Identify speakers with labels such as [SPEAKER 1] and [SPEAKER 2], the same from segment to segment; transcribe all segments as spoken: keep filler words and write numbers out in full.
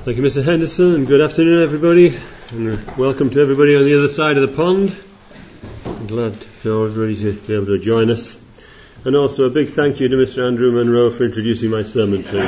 [SPEAKER 1] Thank you, Mister Henderson, and good afternoon, everybody, and welcome to everybody on the other side of the pond. I'm glad for everybody to be able to join us. And also a big thank you to Mister Andrew Munro for introducing my sermon to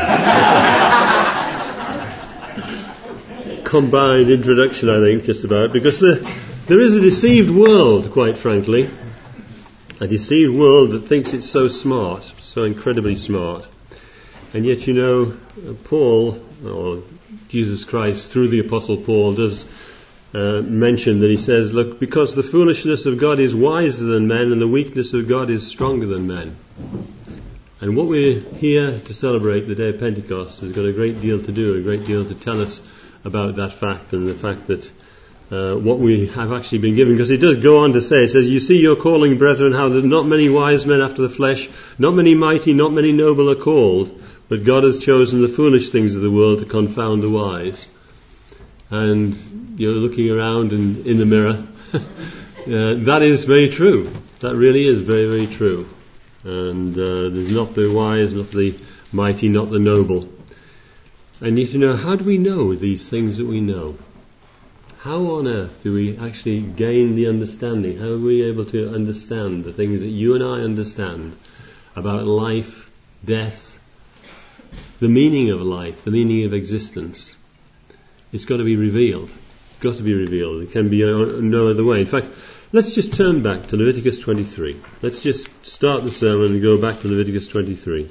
[SPEAKER 1] combined introduction, I think, just about, because uh, there is a deceived world, quite frankly, a deceived world that thinks it's so smart, so incredibly smart. And yet, you know, Paul, or Jesus Christ, through the Apostle Paul, does uh, mention that he says, look, because the foolishness of God is wiser than men, and the weakness of God is stronger than men. And what we're here to celebrate, the day of Pentecost, has got a great deal to do, a great deal to tell us about that fact, and the fact that uh, what we have actually been given. Because it does go on to say, it says, you see your calling, brethren, how there's not many wise men after the flesh, not many mighty, not many noble are called, but God has chosen the foolish things of the world to confound the wise. And you're looking around and in the mirror. uh, that is very true. That really is very, very true. And uh, there's not the wise, not the mighty, not the noble. And you need to know, how do we know these things that we know? How on earth do we actually gain the understanding? How are we able to understand the things that you and I understand about life, death, the meaning of life, the meaning of existence? It's got to be revealed. Got to be revealed. It can be no other way. In fact, let's just turn back to Leviticus twenty-three. Let's just start the sermon and go back to Leviticus twenty-three.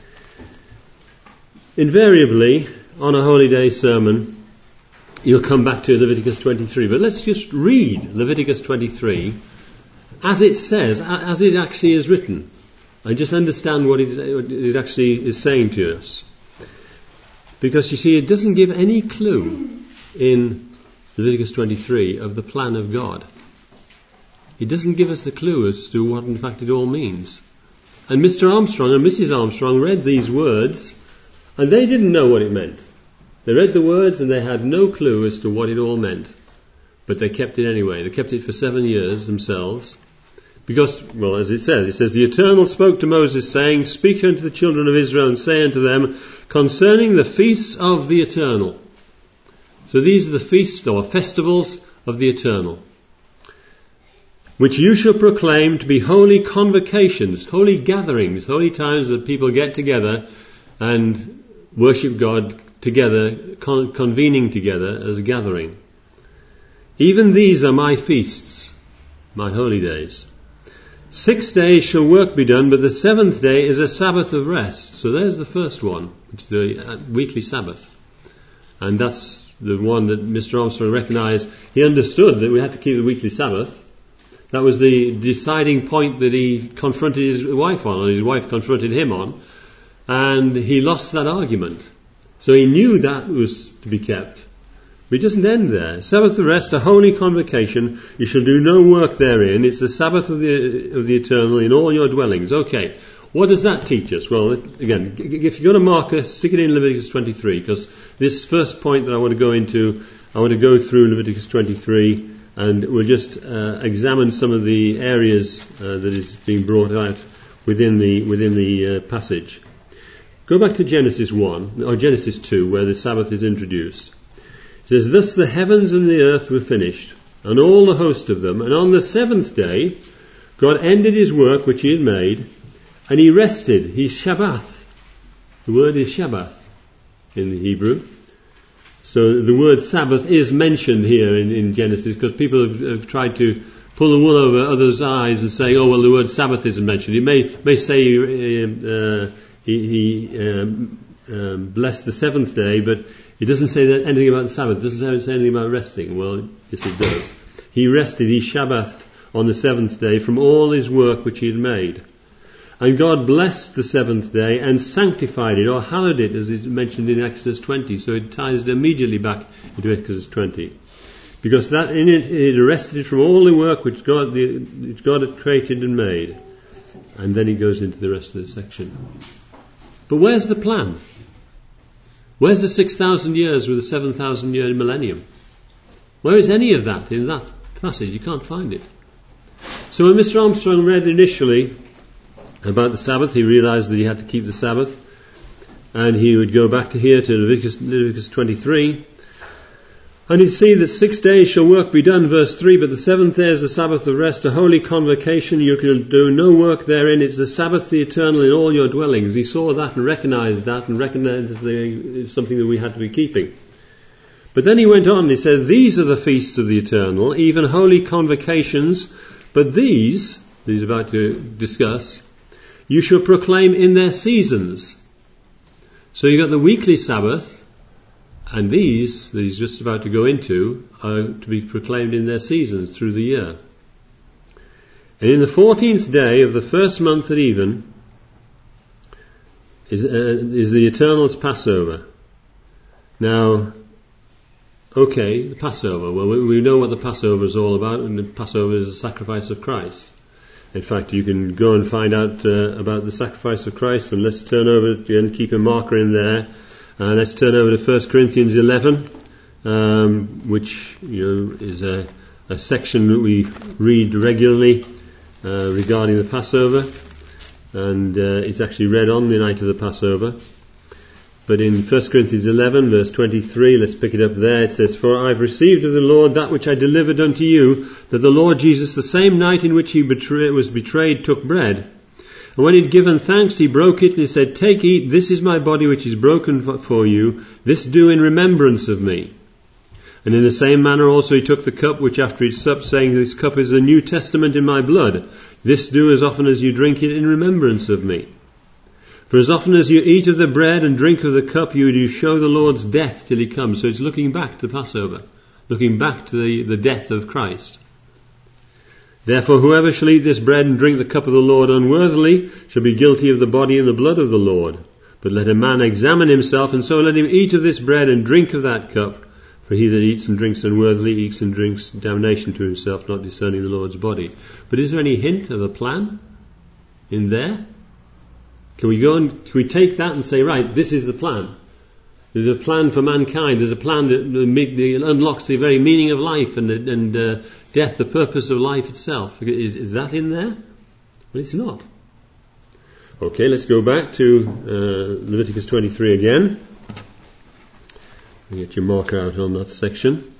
[SPEAKER 1] Invariably, on a holy day sermon, you'll come back to Leviticus twenty-three. But let's just read Leviticus twenty-three as it says, as it actually is written, and just understand what it, what it actually is saying to us. Because you see, it doesn't give any clue in Leviticus twenty-three of the plan of God. It doesn't give us the clue as to what in fact it all means. And Mister Armstrong and Missus Armstrong read these words, and they didn't know what it meant. They read the words and they had no clue as to what it all meant. But they kept it anyway. They kept it for seven years themselves. Because, well, as it says, it says, the Eternal spoke to Moses, saying, speak unto the children of Israel, and say unto them, concerning the feasts of the Eternal. So these are the feasts or festivals of the Eternal, which you shall proclaim to be holy convocations, holy gatherings, holy times that people get together and worship God together, con- convening together as a gathering. Even these are my feasts, my holy days. Six days shall work be done, but the seventh day is a Sabbath of rest. So there's the first one. It's the weekly Sabbath. And that's the one that Mister Armstrong recognized. He understood that we had to keep the weekly Sabbath. That was the deciding point that he confronted his wife on, and his wife confronted him on. And he lost that argument. So he knew that was to be kept. But it doesn't end there. Sabbath of rest, a holy convocation. You shall do no work therein. It's the Sabbath of the of the Eternal in all your dwellings. Okay, what does that teach us? Well, again, if you've got a marker, stick it in Leviticus twenty-three, because this first point that I want to go into, I want to go through Leviticus twenty-three, and we'll just uh, examine some of the areas uh, that is being brought out within the within the uh, passage. Go back to Genesis one, or Genesis two, where the Sabbath is introduced. It says, thus the heavens and the earth were finished, and all the host of them. And on the seventh day, God ended his work which he had made, and he rested. He's Shabbath. The word is Shabbath in the Hebrew. So the word Sabbath is mentioned here in, in Genesis, because people have, have tried to pull the wool over others' eyes and say, oh, well, the word Sabbath isn't mentioned. He may, may say uh, he, he um, um, blessed the seventh day, but it doesn't say that anything about the Sabbath. It doesn't say anything about resting. Well, yes, it does. He rested, he Shabbathed on the seventh day from all his work which he had made. And God blessed the seventh day and sanctified it, or hallowed it, as is mentioned in Exodus twenty. So it ties it immediately back into Exodus twenty. Because that in it, it rested it from all the work which God, the, which God had created and made. And then he goes into the rest of the section. But where's the plan? Where's the six thousand years with the seven thousand year millennium? Where is any of that in that passage? You can't find it. So when Mister Armstrong read initially about the Sabbath, he realized that he had to keep the Sabbath. and he would go back to here to Leviticus, Leviticus twenty-three, and he'd see that six days shall work be done, verse three, but the seventh day is the Sabbath of rest, a holy convocation. You can do no work therein. It's the Sabbath, the eternal, in all your dwellings. He saw that and recognized that and recognized that it's something that we had to be keeping. But then he went on and he said, these are the feasts of the eternal, even holy convocations, but these, he's about to discuss, you shall proclaim in their seasons. So you've got the weekly Sabbath, and these, that he's just about to go into, are to be proclaimed in their seasons through the year. And in the fourteenth day of the first month at even is, uh, is the Eternal's Passover. Now, okay, the Passover. Well, we, we know what the Passover is all about, and the Passover is the sacrifice of Christ. In fact, you can go and find out uh, about the sacrifice of Christ, and let's turn over and keep a marker in there. Uh, let's turn over to First Corinthians eleven, um, which you know is a, a section that we read regularly uh, regarding the Passover, and uh, it's actually read on the night of the Passover. But in First Corinthians eleven, verse twenty-three, let's pick it up there. It says, "For I have received of the Lord that which I delivered unto you, that the Lord Jesus, the same night in which he betray- was betrayed, took bread. And when he had given thanks, he broke it, and he said, Take, eat, this is my body which is broken for you. This do in remembrance of me. And in the same manner also he took the cup which after he had supped, saying, This cup is the New Testament in my blood. This do as often as you drink it in remembrance of me. For as often as you eat of the bread and drink of the cup, you do show the Lord's death till he comes." So it's looking back to Passover, looking back to the, the death of Christ. "Therefore whoever shall eat this bread and drink the cup of the Lord unworthily shall be guilty of the body and the blood of the Lord. But let a man examine himself, and so let him eat of this bread and drink of that cup. For he that eats and drinks unworthily eats and drinks damnation to himself, not discerning the Lord's body." But is there any hint of a plan in there? Can we go and can we take that and say, right, this is the plan? There's a plan for mankind. There's a plan that unlocks the very meaning of life and, and uh, death, the purpose of life itself. Is, is that in there? Well, it's not. Okay, let's go back to uh, Leviticus twenty-three again. Get your marker out on that section.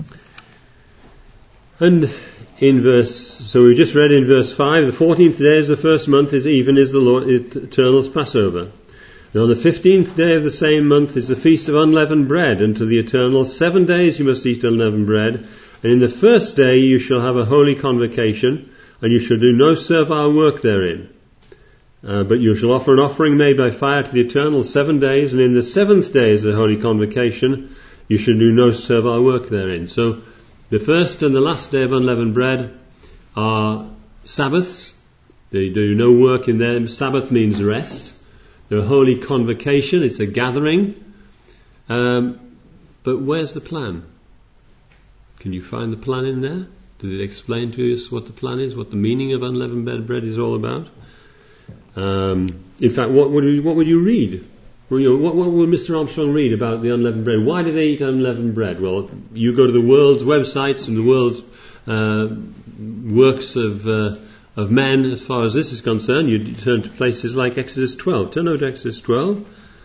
[SPEAKER 1] And in verse, so we just read in verse five, "The fourteenth day is the first month, is even is the Lord Eternal's Passover. And on the fifteenth day of the same month is the feast of unleavened bread, and to the Eternal seven days you must eat unleavened bread. And in the first day you shall have a holy convocation, and you shall do no servile work therein. Uh, but you shall offer an offering made by fire to the Eternal seven days, and in the seventh day is the holy convocation. You shall do no servile work therein." So the first and the last day of unleavened bread are Sabbaths. They do no work in them. Sabbath means rest. They're a holy convocation. It's a gathering. Um, but where's the plan? Can you find the plan in there? Did it explain to us what the plan is, what the meaning of unleavened bread is all about? Um, in fact, what would you, what would you read? Well, you know, what, what will Mister Armstrong read about the unleavened bread? Why do they eat unleavened bread? Well, you go to the world's websites and the world's uh, works of uh, of men, as far as this is concerned. You turn to places like Exodus twelve. Turn over to Exodus twelve.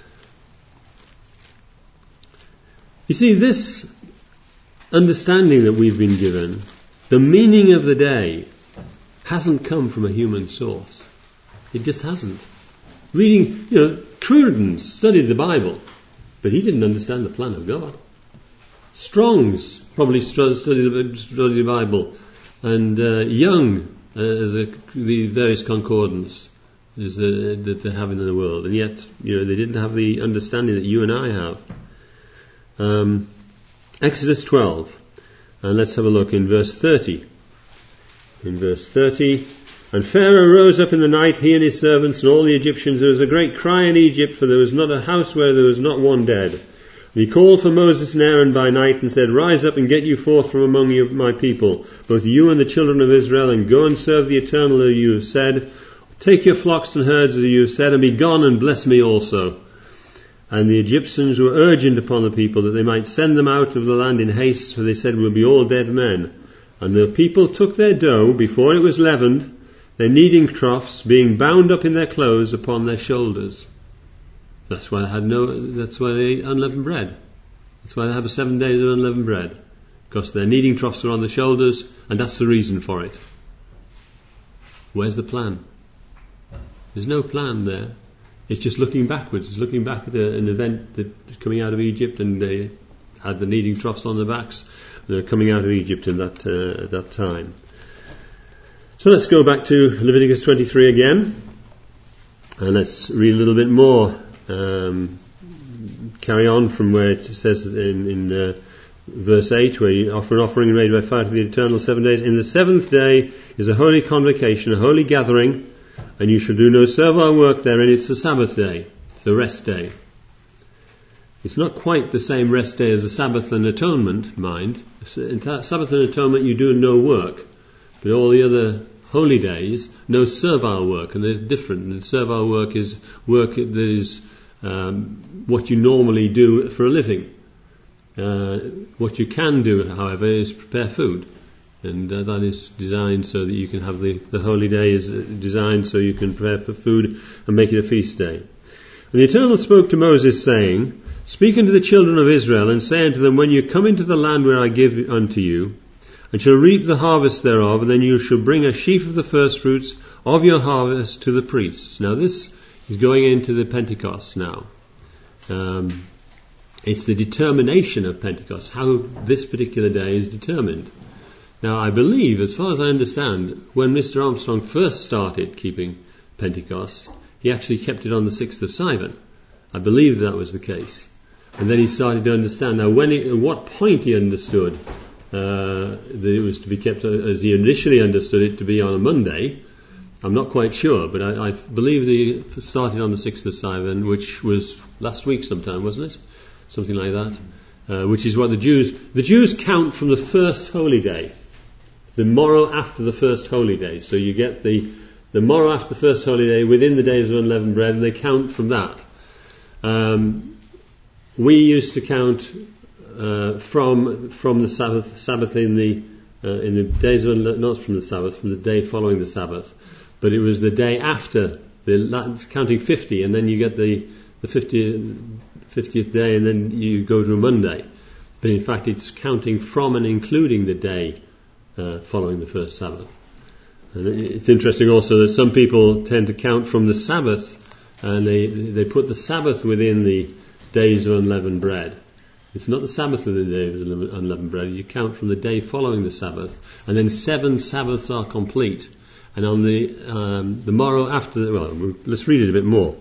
[SPEAKER 1] You see, this understanding that we've been given, the meaning of the day, hasn't come from a human source. It just hasn't. Reading, you know, Cruden studied the Bible, but he didn't understand the plan of God. Strong's probably studied the, studied the Bible, and uh, Young, uh, the, the various concordance is, uh, that they have in the world, and yet, you know, they didn't have the understanding that you and I have. Um, Exodus twelve, and let's have a look in verse thirty. In verse thirty. "And Pharaoh rose up in the night, he and his servants and all the Egyptians. There was a great cry in Egypt, for there was not a house where there was not one dead. And he called for Moses and Aaron by night and said, Rise up and get you forth from among you, my people, both you and the children of Israel, and go and serve the Eternal as you have said. Take your flocks and herds as you have said, and be gone and bless me also. And the Egyptians were urgent upon the people that they might send them out of the land in haste, for they said, We'll be all dead men. And the people took their dough before it was leavened, their kneading troughs being bound up in their clothes upon their shoulders." That's why they had no. That's why they ate unleavened bread. That's why they have seven days of unleavened bread, because their kneading troughs were on the shoulders, and that's the reason for it. Where's the plan? There's no plan there. It's just looking backwards. It's looking back at a, an event that is coming out of Egypt, and they had the kneading troughs on their backs. They're coming out of Egypt in that uh, at that time. So let's go back to Leviticus twenty-three again, and let's read a little bit more. Um, carry on from where it says in, in uh, verse eight, where you offer an offering made by fire to the Eternal seven days. In the seventh day is a holy convocation, a holy gathering, and you shall do no servile work therein. It's the Sabbath day, it's a rest day. It's not quite the same rest day as the Sabbath and Atonement, mind. In Sabbath and Atonement you do no work, but all the other holy days, no servile work, and they're different. And servile work is work that is um, what you normally do for a living. Uh, what you can do, however, is prepare food, and uh, that is designed so that you can have the, the holy day is designed so you can prepare food and make it a feast day. And the Eternal spoke to Moses, saying, Speak unto the children of Israel, and say unto them, When you come into the land where I give unto you, and shall reap the harvest thereof, and then you shall bring a sheaf of the firstfruits of your harvest to the priests. Now this is going into the Pentecost now. Um, it's the determination of Pentecost, how this particular day is determined. Now I believe, as far as I understand, when Mister Armstrong first started keeping Pentecost, he actually kept it on the sixth of Sivan. I believe that was the case. And then he started to understand. Now when he, at what point he understood uh, that it was to be kept as he initially understood it to be on a Monday, I'm not quite sure, but I, I believe he started on the sixth of Sivan, which was last week sometime, wasn't it? Something like that. Uh, which is what the Jews, the Jews count from the first holy day, the morrow after the first holy day. So you get the, the morrow after the first holy day within the days of unleavened bread, and they count from that. Um, we used to count uh, from from the Sabbath, Sabbath in the uh, in the days of not from the Sabbath, from the day following the Sabbath, but it was the day after the counting fifty, and then you get the the fiftieth day, and then you go to a Monday. But in fact, it's counting from and including the day uh, following the first Sabbath. And it's interesting also that some people tend to count from the Sabbath, and they they put the Sabbath within the days of unleavened bread. It's not the Sabbath within the days of unleavened bread. You count from the day following the Sabbath, and then seven Sabbaths are complete. And on the um, the morrow after, the, well, let's read it a bit more.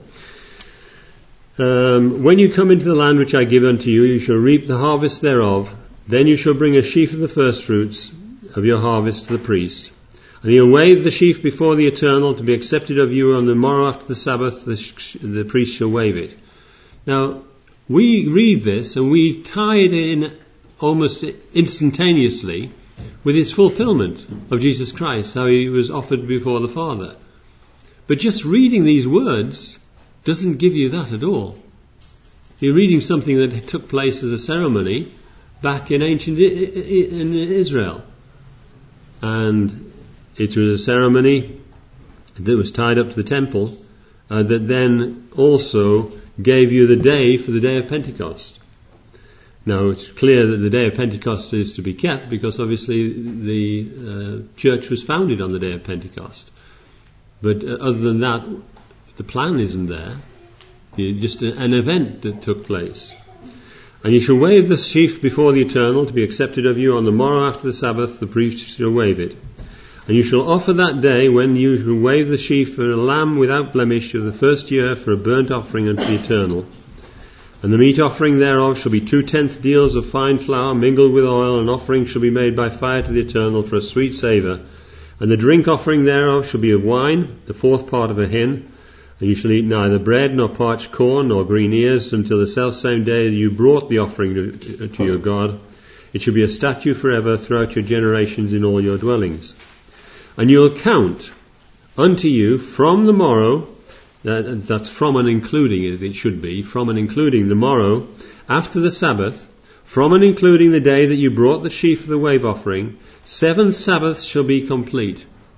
[SPEAKER 1] Um, when you come into the land which I give unto you, you shall reap the harvest thereof. Then you shall bring a sheaf of the firstfruits of your harvest to the priest. And he'll wave the sheaf before the Eternal to be accepted of you. On the morrow after the Sabbath, the, sh- the priest shall wave it. Now, we read this and we tie it in almost instantaneously with his fulfillment of Jesus Christ, how he was offered before the Father. But just reading these words doesn't give you that at all. You're reading something that took place as a ceremony back in ancient in Israel. And it was a ceremony that was tied up to the temple uh, that then also gave you the day for the day of Pentecost. Now it's clear that the day of Pentecost is to be kept because obviously the uh, church was founded on the day of Pentecost. But uh, other than that, the plan isn't there. It's just an event that took place. And you shall wave the sheaf before the Eternal to be accepted of you. On the morrow after the Sabbath, the priest shall wave it. And you shall offer that day, when you shall wave the sheaf, for a lamb without blemish of the first year for a burnt offering unto the Eternal. And the meat offering thereof shall be two-tenth deals of fine flour mingled with oil, and offering shall be made by fire to the Eternal for a sweet savour. And the drink offering thereof shall be of wine, the fourth part of a hin. And you shall eat neither bread, nor parched corn, nor green ears, until the selfsame day that you brought the offering to, to your God. It shall be a statute forever throughout your generations in all your dwellings. And you'll count unto you from the morrow, that, that's from and including it, it should be, from and including the morrow, after the Sabbath, from and including the day that you brought the sheaf of the wave offering, seven Sabbaths shall be complete.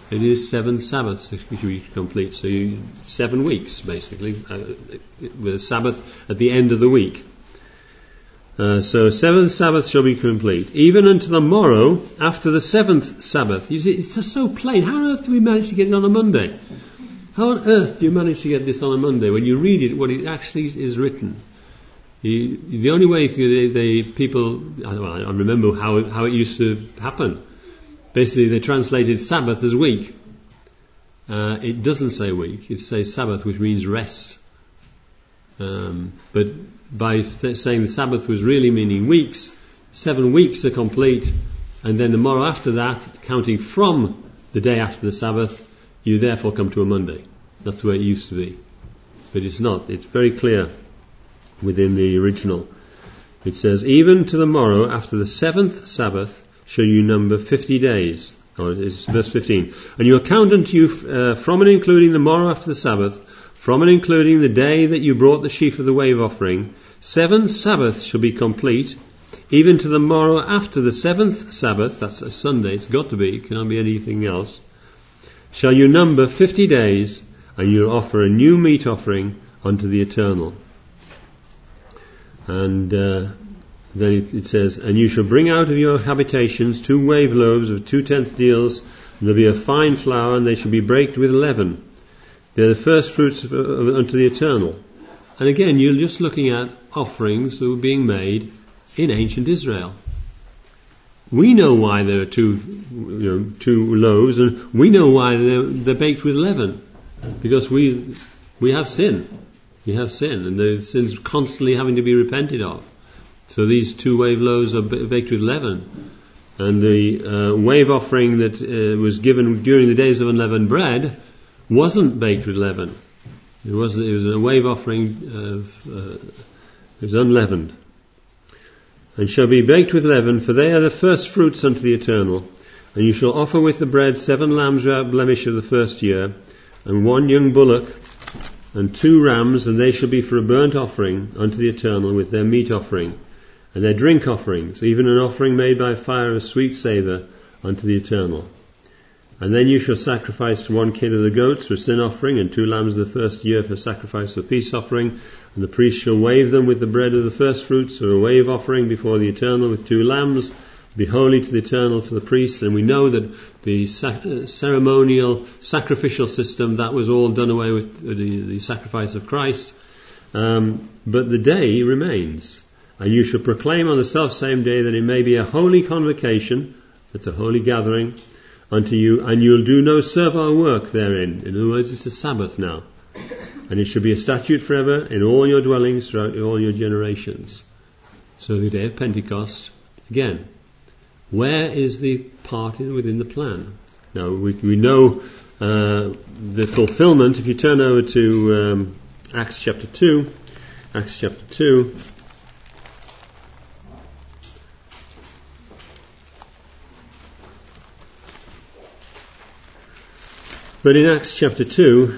[SPEAKER 1] It is seven Sabbaths which we complete. So you, seven weeks, basically, uh, with a Sabbath at the end of the week. Uh, so seven Sabbaths shall be complete. Even unto the morrow after the seventh Sabbath. You see, it's just so plain. How on earth do we manage to get it on a Monday? How on earth do you manage to get this on a Monday when you read it, what it actually is written? You, the only way the, the people, I, I remember how it, how it used to happen. Basically, they translated Sabbath as week. Uh, it doesn't say week; it says Sabbath, which means rest. Um, but by th- saying the Sabbath was really meaning weeks, seven weeks are complete, and then the morrow after that, counting from the day after the Sabbath, you therefore come to a Monday. That's the way it used to be. But it's not. It's very clear within the original. It says, even to the morrow after the seventh Sabbath shall you number fifty days. Oh, it's verse fifteen. And you account unto you uh, from and including the morrow after the Sabbath, from and including the day that you brought the sheaf of the wave offering, seven Sabbaths shall be complete, even to the morrow after the seventh Sabbath, that's a Sunday, it's got to be, it cannot be anything else, shall you number fifty days, and you'll offer a new meat offering unto the Eternal. And uh, then it, it says, and you shall bring out of your habitations two wave loaves of two-tenth deals, and there'll be a fine flour, and they shall be baked with leaven. They're the first fruits of, of, unto the Eternal. And again, you're just looking at offerings that were being made in ancient Israel. We know why there are two, you know, two loaves, and we know why they're, they're baked with leaven, because we we have sin. We have sin, and the sin's constantly having to be repented of. So these two wave loaves are baked with leaven, and the uh, wave offering that uh, was given during the days of unleavened bread wasn't baked with leaven. It was it was a wave offering of uh, it was unleavened. And shall be baked with leaven, for they are the first fruits unto the Eternal. And you shall offer with the bread seven lambs without blemish of the first year, and one young bullock, and two rams, and they shall be for a burnt offering unto the Eternal with their meat offering, and their drink offerings, even an offering made by fire of sweet savour unto the Eternal. And then you shall sacrifice to one kid of the goats for a sin offering, and two lambs of the first year for sacrifice of peace offering. And the priest shall wave them with the bread of the first fruits, or a wave offering before the Eternal with two lambs. Be holy to the Eternal for the priests. And we know that the sac- uh, ceremonial sacrificial system, that was all done away with the, the sacrifice of Christ. Um, but the day remains. And you shall proclaim on the self-same day that it may be a holy convocation, that's a holy gathering, unto you, and you'll do no servile work therein. In other words, it's a Sabbath now. And it shall be a statute forever in all your dwellings throughout all your generations. So the day of Pentecost, again, where is the part in, within the plan? Now, we, we know uh, the fulfillment. If you turn over to um, Acts chapter two, Acts chapter two, but in Acts chapter two,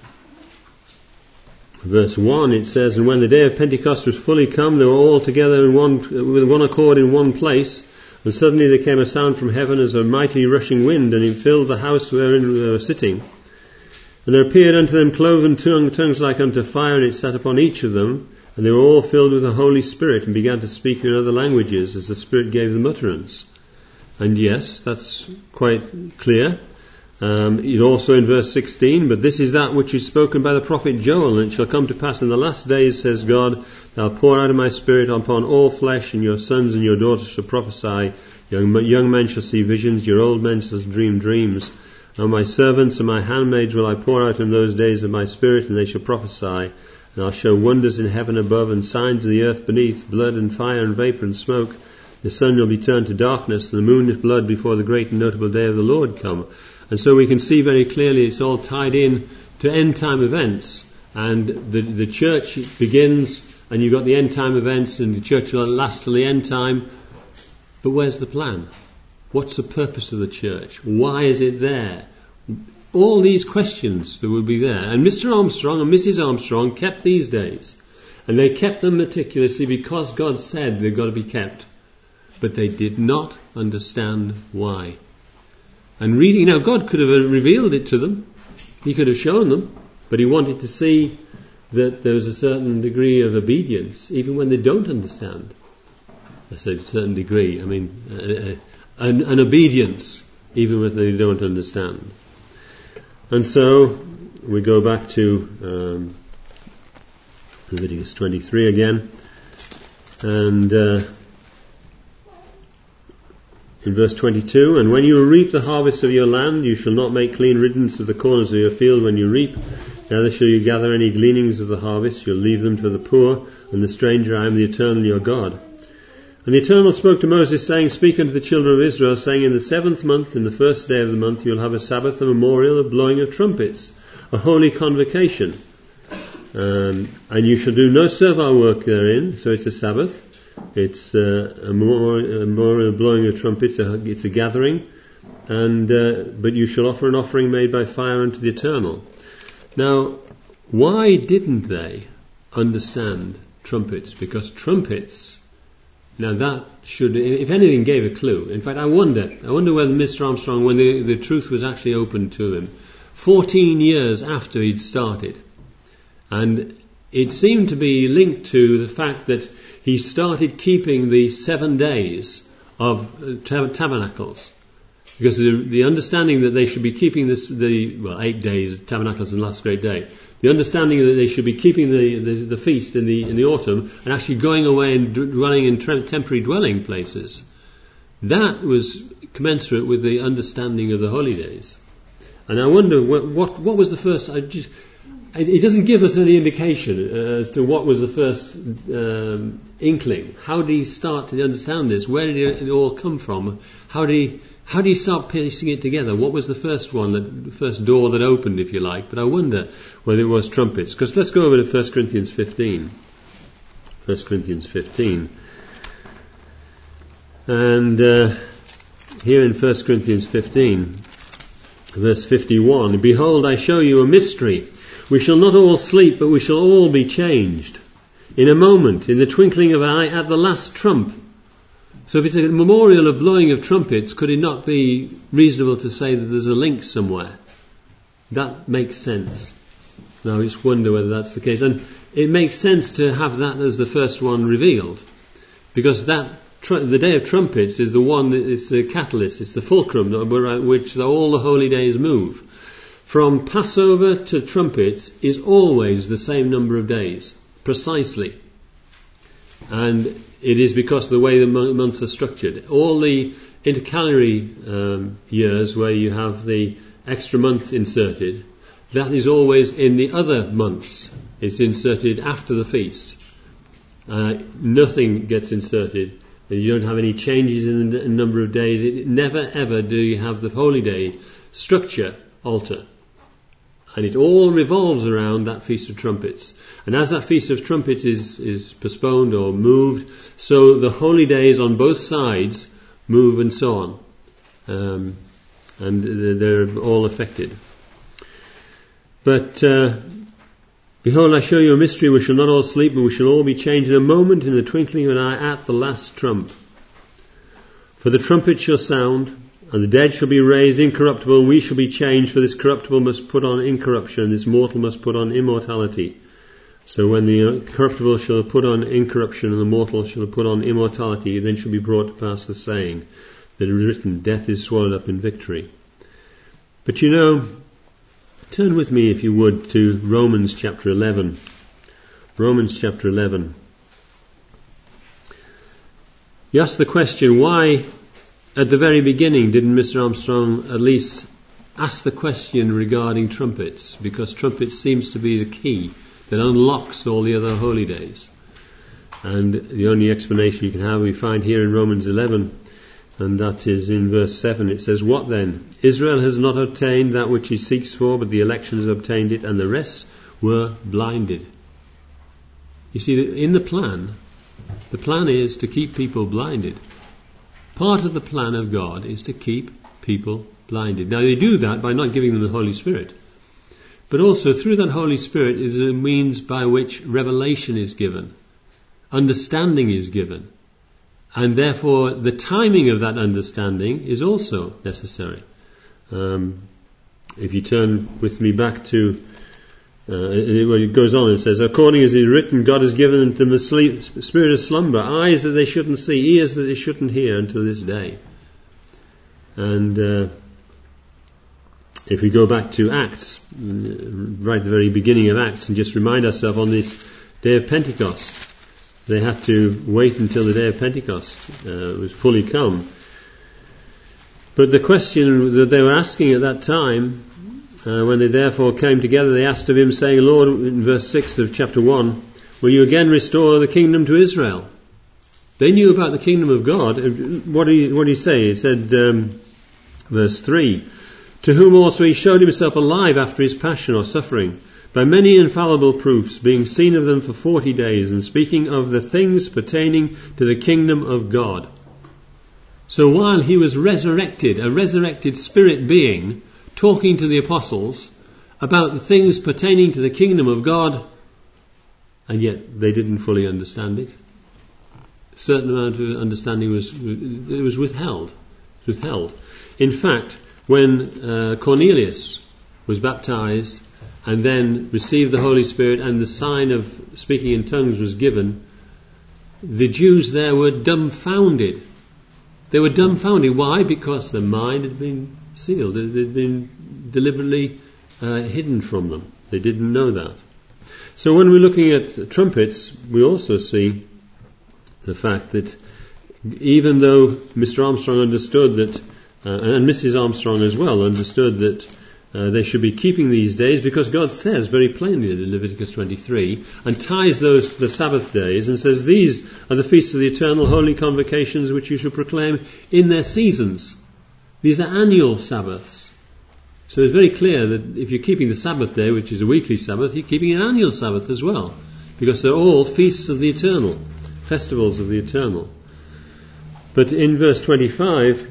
[SPEAKER 1] verse one, it says, and when the day of Pentecost was fully come, they were all together in one, with one accord in one place. And suddenly there came a sound from heaven as a mighty rushing wind, and it filled the house wherein they were sitting. And there appeared unto them cloven tongues like unto fire, and it sat upon each of them. And they were all filled with the Holy Spirit, and began to speak in other languages, as the Spirit gave them utterance. And yes, that's quite clear. Um, it also in verse sixteen, but this is that which is spoken by the prophet Joel, and it shall come to pass in the last days, says God, that I'll pour out of my Spirit upon all flesh, and your sons and your daughters shall prophesy, young, young men shall see visions, your old men shall dream dreams. And my servants and my handmaids will I pour out in those days of my Spirit, and they shall prophesy. And I'll show wonders in heaven above, and signs in the earth beneath, blood and fire and vapour and smoke. The sun will be turned to darkness, and the moon to blood, before the great and notable day of the Lord come. And so we can see very clearly it's all tied in to end time events. And the, the church begins, and you've got the end time events, and the church will last till the end time. But where's the plan? What's the purpose of the church? Why is it there? All these questions that will be there. And Mister Armstrong and Missus Armstrong kept these days. And they kept them meticulously because God said they've got to be kept. But they did not understand why. And reading, now God could have revealed it to them, He could have shown them, but He wanted to see that there was a certain degree of obedience, even when they don't understand. I say a certain degree, I mean, uh, an, an obedience, even when they don't understand. And so, we go back to um, Leviticus twenty-three again, and uh, in verse twenty-two, and when you reap the harvest of your land, you shall not make clean riddance of the corners of your field when you reap, neither shall you gather any gleanings of the harvest, you'll leave them to the poor and the stranger. I am the Eternal your God. And the Eternal spoke to Moses, saying, Speak unto the children of Israel, saying, In the seventh month, in the first day of the month, you'll have a Sabbath, a memorial, a blowing of trumpets, a holy convocation. Um, and you shall do no servile work therein, so it's a Sabbath. It's uh, a memorial, a memorial blowing of trumpets, it's a gathering. And uh, but you shall offer an offering made by fire unto the Eternal. Now, why didn't they understand trumpets? Because trumpets... Now that should, if anything, gave a clue. In fact, I wonder, I wonder whether Mister Armstrong, when the, the truth was actually opened to him, fourteen years after he'd started, and it seemed to be linked to the fact that he started keeping the seven days of tab- tabernacles, because the, the understanding that they should be keeping this, the well, eight days of tabernacles and last great day. The understanding that they should be keeping the, the, the feast in the in the autumn and actually going away and dwelling in tre- temporary dwelling places. That was commensurate with the understanding of the holy days. And I wonder what what, what was the first. I just, it doesn't give us any indication as to what was the first um, inkling. How did he start to understand this? Where did it all come from? How did he How do you start piecing it together? What was the first one, that, the first door that opened, if you like? But I wonder whether it was trumpets. Because let's go over to First Corinthians fifteen. First Corinthians fifteen. And uh, here in First Corinthians fifteen, verse fifty-one, Behold, I show you a mystery. We shall not all sleep, but we shall all be changed. In a moment, in the twinkling of an eye, at the last trump. So if it's a memorial of blowing of trumpets, could it not be reasonable to say that there's a link somewhere? That makes sense. Now I just wonder whether that's the case. And it makes sense to have that as the first one revealed, because that tr- the Day of Trumpets is the one that is the catalyst, it's the fulcrum around which the, all the holy days move. From Passover to trumpets is always the same number of days, precisely. And it is because of the way the months are structured. All the intercalary um, years where you have the extra month inserted, that is always in the other months. It's inserted after the feast. Uh, nothing gets inserted. You don't have any changes in the n- number of days. It, never ever do you have the holy day structure alter. And it all revolves around that Feast of Trumpets. And as that Feast of Trumpets is, is postponed or moved, so the holy days on both sides move and so on. Um, and they're all affected. But, uh, Behold, I show you a mystery. We shall not all sleep, but we shall all be changed in a moment, in the twinkling of an eye, at the last trump. For the trumpet shall sound, and the dead shall be raised incorruptible, and we shall be changed, for this corruptible must put on incorruption, and this mortal must put on immortality. So when the corruptible shall put on incorruption, and the mortal shall put on immortality, then shall be brought to pass the saying that is written, Death is swallowed up in victory. But you know, turn with me, if you would, to Romans chapter eleven. Romans chapter eleven. You ask the question, why at the very beginning didn't Mister Armstrong at least ask the question regarding trumpets? Because trumpets seems to be the key that unlocks all the other holy days. And the only explanation you can have we find here in Romans eleven, and that is in verse seven. It says, What then? Israel has not obtained that which he seeks for, but the election has obtained it, and the rest were blinded. You see, in the plan, the plan is to keep people blinded. Part of the plan of God is to keep people blinded. Now they do that by not giving them the Holy Spirit. But also through that Holy Spirit is a means by which revelation is given. Understanding is given. And therefore the timing of that understanding is also necessary. Um, if you turn with me back to, uh, it, well, it goes on and says, according as it is written, God has given them a sleep, spirit of slumber, eyes that they shouldn't see, ears that they shouldn't hear until this day. And uh, if we go back to Acts, right at the very beginning of Acts, and just remind ourselves on this day of Pentecost, they had to wait until the day of Pentecost uh, was fully come. But the question that they were asking at that time, uh, when they therefore came together, they asked of him, saying, Lord, in verse six of chapter one, will you again restore the kingdom to Israel? They knew about the kingdom of God. What did he, what did he say? He said, um, verse three, to whom also he showed himself alive after his passion or suffering, by many infallible proofs, being seen of them for forty days, and speaking of the things pertaining to the kingdom of God. So while he was resurrected, a resurrected spirit being, talking to the apostles about the things pertaining to the kingdom of God, and yet they didn't fully understand it. A certain amount of understanding was it was withheld. withheld. In fact, when uh, Cornelius was baptized and then received the Holy Spirit and the sign of speaking in tongues was given, the Jews there were dumbfounded. They were dumbfounded. Why? Because their mind had been sealed. It had been deliberately uh, hidden from them. They didn't know that. So when we're looking at trumpets, we also see the fact that even though Mister Armstrong understood that, uh, and Missus Armstrong as well understood that uh, they should be keeping these days, because God says very plainly in Leviticus twenty-three, and ties those to the Sabbath days, and says, these are the feasts of the eternal holy convocations which you shall proclaim in their seasons. These are annual Sabbaths. So it's very clear that if you're keeping the Sabbath day, which is a weekly Sabbath, you're keeping an annual Sabbath as well, because they're all feasts of the eternal, festivals of the eternal. But in verse twenty-five,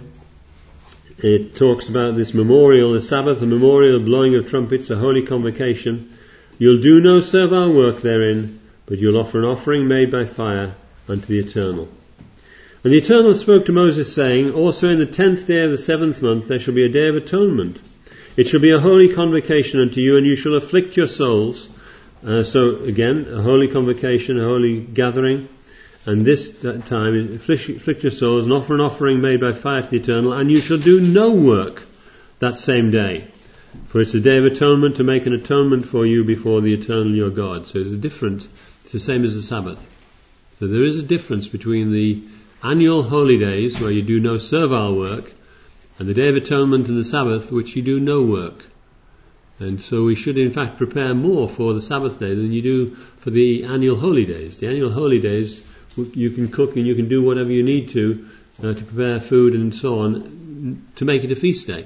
[SPEAKER 1] it talks about this memorial, the Sabbath, a memorial, blowing of trumpets, a holy convocation. You'll do no servile work therein, but you'll offer an offering made by fire unto the Eternal. And the Eternal spoke to Moses, saying, also in the tenth day of the seventh month there shall be a day of atonement. It shall be a holy convocation unto you, and you shall afflict your souls. Uh, so again, a holy convocation, a holy gathering. And this time, afflict, afflict your souls, and offer an offering made by fire to the Eternal, and you shall do no work that same day. For it's a day of atonement, to make an atonement for you before the Eternal your God. So it's a different, it's the same as the Sabbath. So there is a difference between the annual holy days, where you do no servile work, and the Day of Atonement and the Sabbath, which you do no work. And so we should in fact prepare more for the Sabbath day than you do for the annual holy days. The annual holy days, you can cook and you can do whatever you need to uh, to prepare food and so on to make it a feast day.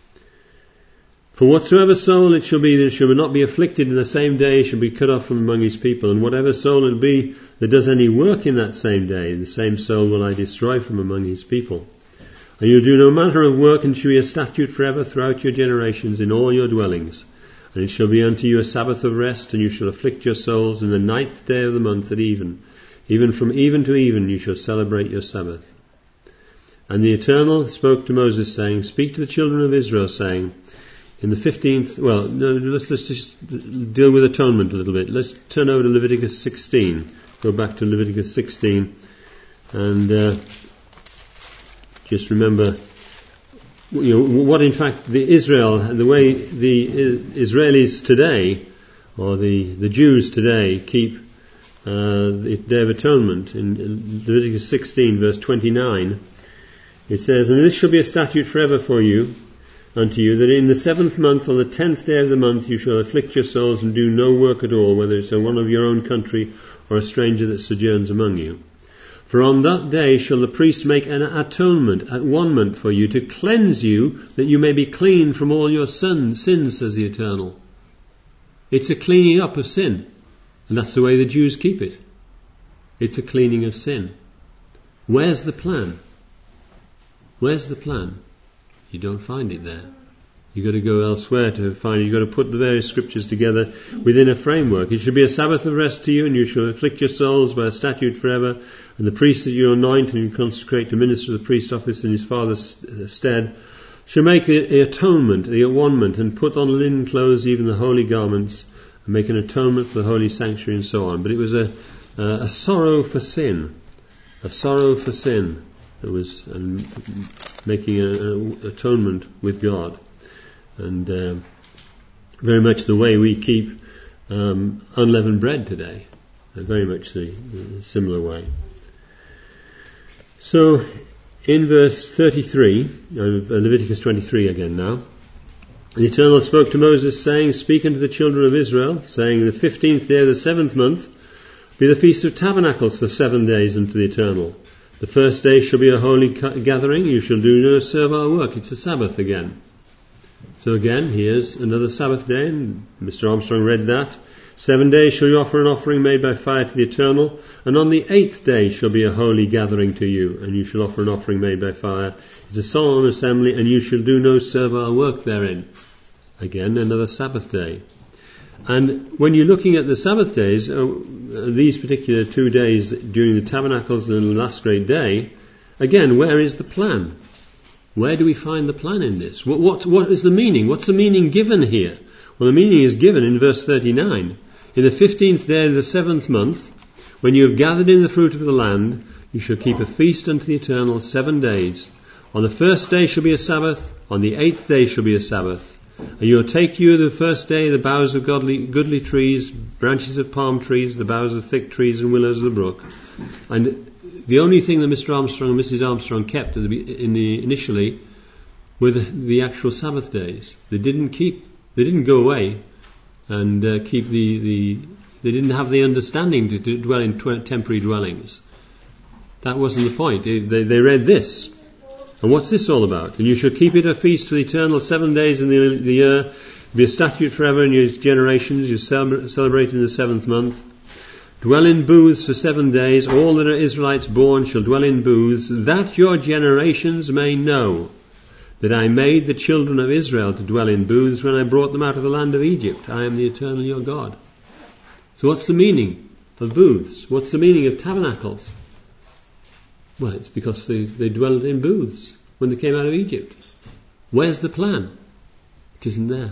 [SPEAKER 1] For whatsoever soul it shall be that shall not be afflicted in the same day shall be cut off from among his people, and whatever soul it be that does any work in that same day, the same soul will I destroy from among his people. And you'll do no manner of work, and shall be a statute forever throughout your generations in all your dwellings. And it shall be unto you a Sabbath of rest, and you shall afflict your souls in the ninth day of the month at even. Even from even to even you shall celebrate your Sabbath. And the Eternal spoke to Moses, saying, speak to the children of Israel, saying, in the fifteenth, well, no, let's, let's just deal with atonement a little bit. Let's turn over to Leviticus sixteen. Go back to Leviticus sixteen, and uh, just remember, you know, what in fact the Israel, the way the Israelis today, or the, the Jews today, keep uh, the Day of Atonement. In Leviticus sixteen, verse twenty-nine, it says, and this shall be a statute forever for you, unto you, that in the seventh month, on the tenth day of the month, you shall afflict your souls and do no work at all, whether it's a one of your own country or a stranger that sojourns among you. For on that day shall the priest make an atonement at one month for you, to cleanse you, that you may be clean from all your sin, sins, says the Eternal. It's a cleaning up of sin, and that's the way the Jews keep it. It's a cleaning of sin. Where's the plan? Where's the plan? You don't find it there. You've got to go elsewhere to find it. You've got to put the various scriptures together within a framework. It should be a Sabbath of rest to you, and you shall afflict your souls by a statute forever. And the priest that you anoint and you consecrate to minister the priest office in his father's stead shall make the, the atonement, the one-ment, and put on linen clothes, even the holy garments, and make an atonement for the holy sanctuary, and so on. But it was a, uh, a sorrow for sin, a sorrow for sin that was um, making an atonement with God. And uh, very much the way we keep um, unleavened bread today, uh, very much the, the similar way. So, in verse thirty-three of Leviticus twenty-three again now, the Eternal spoke to Moses, saying, Speak unto the children of Israel, saying, The fifteenth day of the seventh month be the Feast of Tabernacles for seven days unto the Eternal. The first day shall be a holy gathering, you shall do no servile work. It's a Sabbath again. So again, here's another Sabbath day, and Mister Armstrong read that. Seven days shall you offer an offering made by fire to the Eternal, and on the eighth day shall be a holy gathering to you, and you shall offer an offering made by fire. It's a solemn assembly, and you shall do no servile work therein. Again, another Sabbath day. And when you're looking at the Sabbath days, uh, these particular two days during the Tabernacles and the last great day, again, where is the plan? Where do we find the plan in this? What, what, what is the meaning? What's the meaning given here? Well, the meaning is given in verse thirty-nine. In the fifteenth day of the seventh month, when you have gathered in the fruit of the land, you shall keep a feast unto the Eternal seven days. On the first day shall be a Sabbath, on the eighth day shall be a Sabbath. And you will take you the first day the boughs of godly, goodly trees, branches of palm trees, the boughs of thick trees and willows of the brook. And the only thing that Mister Armstrong and Missus Armstrong kept in the, in the initially were the, the actual Sabbath days. They didn't keep, they didn't go away and uh, keep the, the, they didn't have the understanding to, to dwell in tw- temporary dwellings. That wasn't the point. They, they, they read this. And what's this all about? And you shall keep it a feast for the Eternal seven days in the, the year, be a statute forever in your generations, you celebra- celebrate in the seventh month. Dwell in booths for seven days, all that are Israelites born shall dwell in booths, that your generations may know that I made the children of Israel to dwell in booths when I brought them out of the land of Egypt. I am the Eternal your God. So what's the meaning of booths? What's the meaning of tabernacles? Well, it's because they, they dwelled in booths when they came out of Egypt. Where's the plan? It isn't there.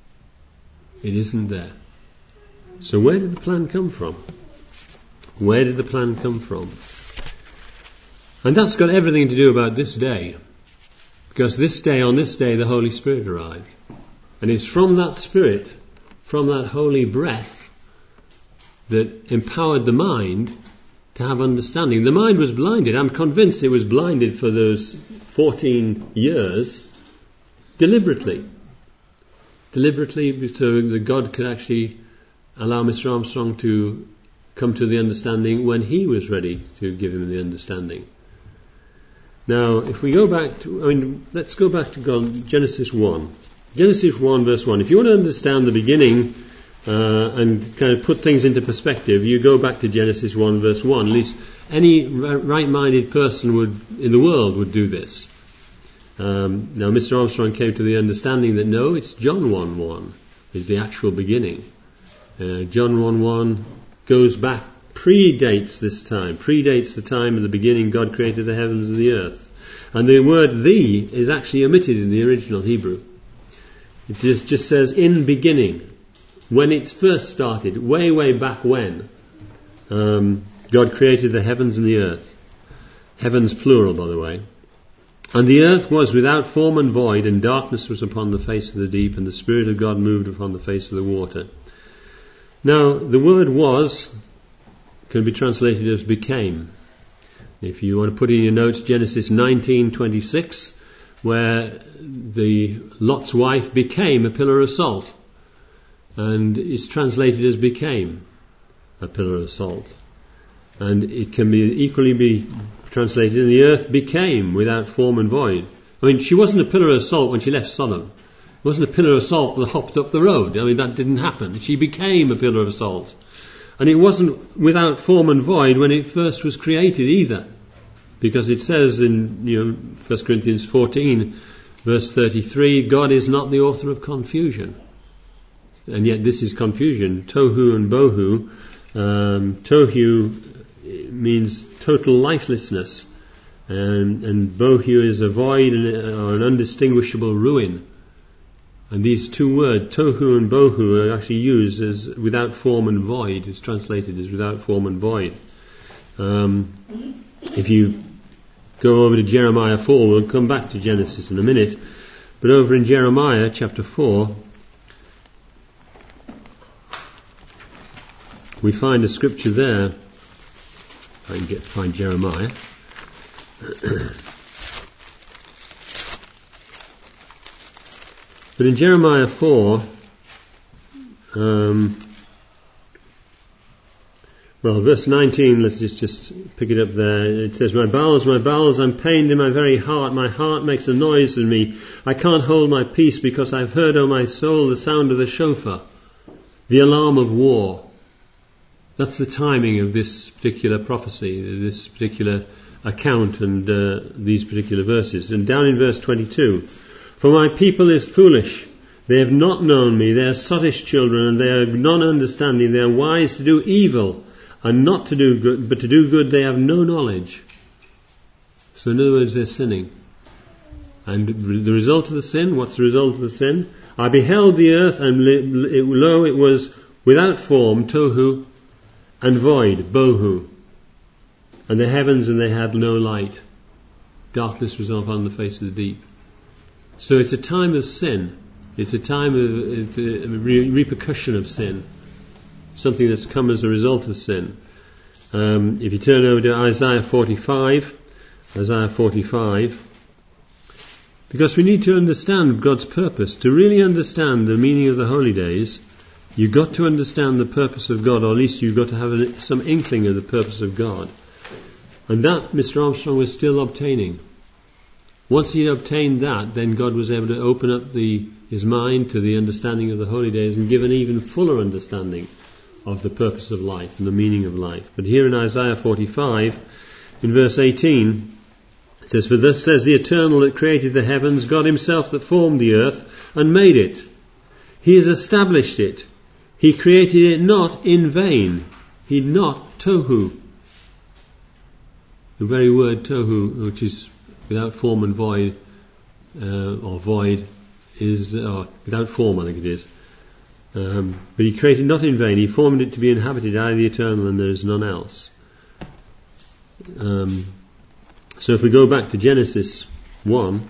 [SPEAKER 1] It isn't there. So where did the plan come from? Where did the plan come from? And that's got everything to do about this day. Because this day, on this day, the Holy Spirit arrived. And it's from that Spirit, from that holy breath, that empowered the mind to have understanding. The mind was blinded. I'm convinced it was blinded for those fourteen years deliberately. Deliberately, so that God could actually allow Mister Armstrong to come to the understanding when he was ready to give him the understanding. Now, if we go back to, I mean, let's go back to God, Genesis one. Genesis one, verse one. If you want to understand the beginning uh, and kind of put things into perspective, you go back to Genesis one, verse one. At least any right-minded person would in the world would do this. Um, now, Mister Armstrong came to the understanding that no, it's John one one is the actual beginning. Uh, John one one goes back, predates this time, predates the time of the beginning God created the heavens and the earth. And the word "the" is actually omitted in the original Hebrew. It just, just says "in beginning," when it first started, way, way back when um, God created the heavens and the earth. Heavens plural, by the way. And the earth was without form and void, and darkness was upon the face of the deep, and the Spirit of God moved upon the face of the water. Now, the word "was" can be translated as "became." If you want to put in your notes Genesis nineteen twenty-six, where the Lot's wife became a pillar of salt, and it's translated as "became a pillar of salt." And it can be equally be translated, "and the earth became without form and void." I mean, she wasn't a pillar of salt when she left Sodom. It wasn't a pillar of salt that hopped up the road. I mean, that didn't happen. She became a pillar of salt. And it wasn't without form and void when it first was created either. Because it says in you know, First Corinthians fourteen, verse thirty-three, God is not the author of confusion. And yet this is confusion. Tohu and bohu. Um, tohu means total lifelessness. and, and bohu is a void and, or an undistinguishable ruin. And these two words, tohu and bohu, are actually used as without form and void. It's translated as without form and void. Um, if you go over to Jeremiah four, we'll come back to Genesis in a minute, but over in Jeremiah chapter four, we find a scripture there. I can get to find Jeremiah. But in Jeremiah four, um, well, verse nineteen, let's just, just pick it up there. It says, "My bowels, my bowels, I'm pained in my very heart. My heart makes a noise in me. I can't hold my peace because I've heard, O my soul, the sound of the shofar, the alarm of war." That's the timing of this particular prophecy, this particular account and uh, these particular verses. And down in verse twenty-two, "For my people is foolish. They have not known me. They are sottish children, and they are non-understanding. They are wise to do evil, and not to do good, but to do good they have no knowledge." So in other words, they're sinning. And the result of the sin, what's the result of the sin? "I beheld the earth, and lo, it was without form, tohu, and void, bohu. And the heavens, and they had no light. Darkness was upon the face of the deep." So it's a time of sin. It's a time of a repercussion of sin. Something that's come as a result of sin. Um, if you turn over to Isaiah forty-five, Isaiah forty-five, because we need to understand God's purpose. To really understand the meaning of the holy days, you've got to understand the purpose of God, or at least you've got to have some inkling of the purpose of God. And that Mister Armstrong was still obtaining. Once he had obtained that, then God was able to open up the, his mind to the understanding of the holy days and give an even fuller understanding of the purpose of life and the meaning of life. But here in Isaiah forty-five, in verse eighteen, it says, "For thus says the Eternal that created the heavens, God himself that formed the earth and made it. He has established it. He created it not in vain." He not tohu. The very word tohu, which is without form and void, uh, or void, is uh, without form, I think it is. Um, but he created not in vain. He formed it to be inhabited. I, the Eternal, and there is none else. Um, so if we go back to Genesis one,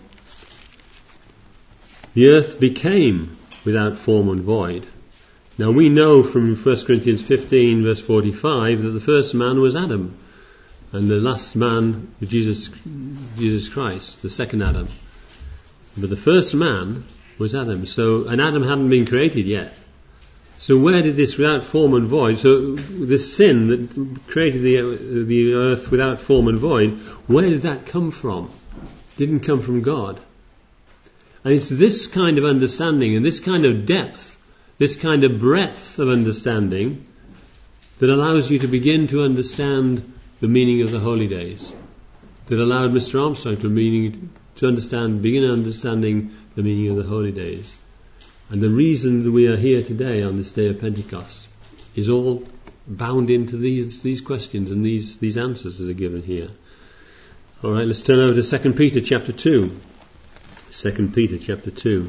[SPEAKER 1] the earth became without form and void. Now we know from First Corinthians fifteen, verse forty-five, that the first man was Adam. And the last man, Jesus, Jesus Christ, the second Adam. But the first man was Adam. So, and Adam hadn't been created yet. So where did this without form and void, so this sin that created the, the earth without form and void, where did that come from? It didn't come from God. And it's this kind of understanding and this kind of depth, this kind of breadth of understanding that allows you to begin to understand the meaning of the holy days, that allowed Mister Armstrong to meaning to understand, begin understanding the meaning of the holy days. And the reason that we are here today on this day of Pentecost is all bound into these these questions and these these answers that are given here. All right, let's turn over to Second Peter chapter two. Second Peter chapter two.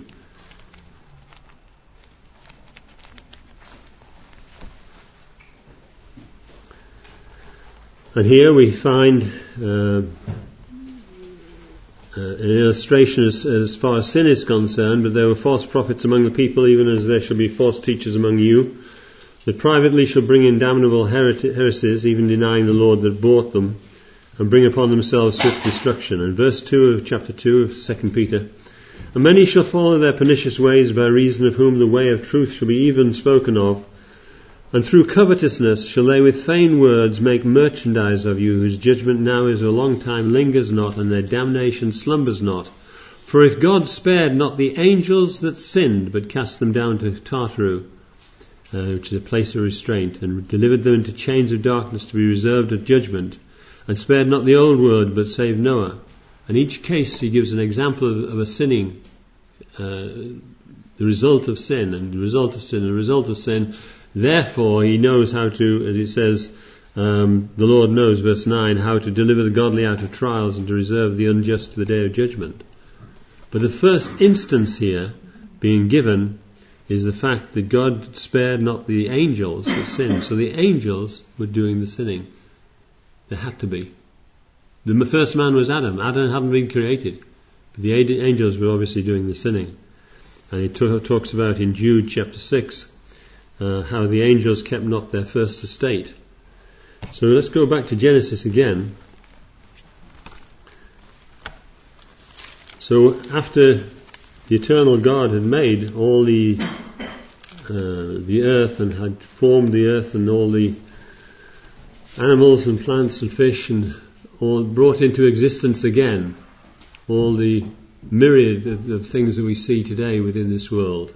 [SPEAKER 1] And here we find uh, uh, an illustration as, as far as sin is concerned. "But there were false prophets among the people, even as there shall be false teachers among you, that privately shall bring in damnable heresies, even denying the Lord that bought them, and bring upon themselves swift destruction." And verse two of chapter two of Second Peter, "And many shall follow their pernicious ways, by reason of whom the way of truth shall be even spoken of. And through covetousness shall they with vain words make merchandise of you, whose judgment now is a long time lingers not, and their damnation slumbers not. For if God spared not the angels that sinned, but cast them down to Tartaru, uh, which is a place of restraint, and delivered them into chains of darkness to be reserved of judgment, and spared not the old world, but saved Noah." And each case he gives an example of, of a sinning, uh, the result of sin, and the result of sin, and the result of sin. Therefore, he knows how to, as it says, um, the Lord knows, verse nine, how to deliver the godly out of trials and to reserve the unjust to the day of judgment. But the first instance here being given is the fact that God spared not the angels that sinned. So the angels were doing the sinning. They had to be. The first man was Adam. Adam hadn't been created. But the angels were obviously doing the sinning. And he t- talks about in Jude chapter six uh, how the angels kept not their first estate. So let's go back to Genesis again. So after the eternal God had made all the uh, the earth and had formed the earth and all the animals and plants and fish and all brought into existence again, all the myriad of, of things that we see today within this world.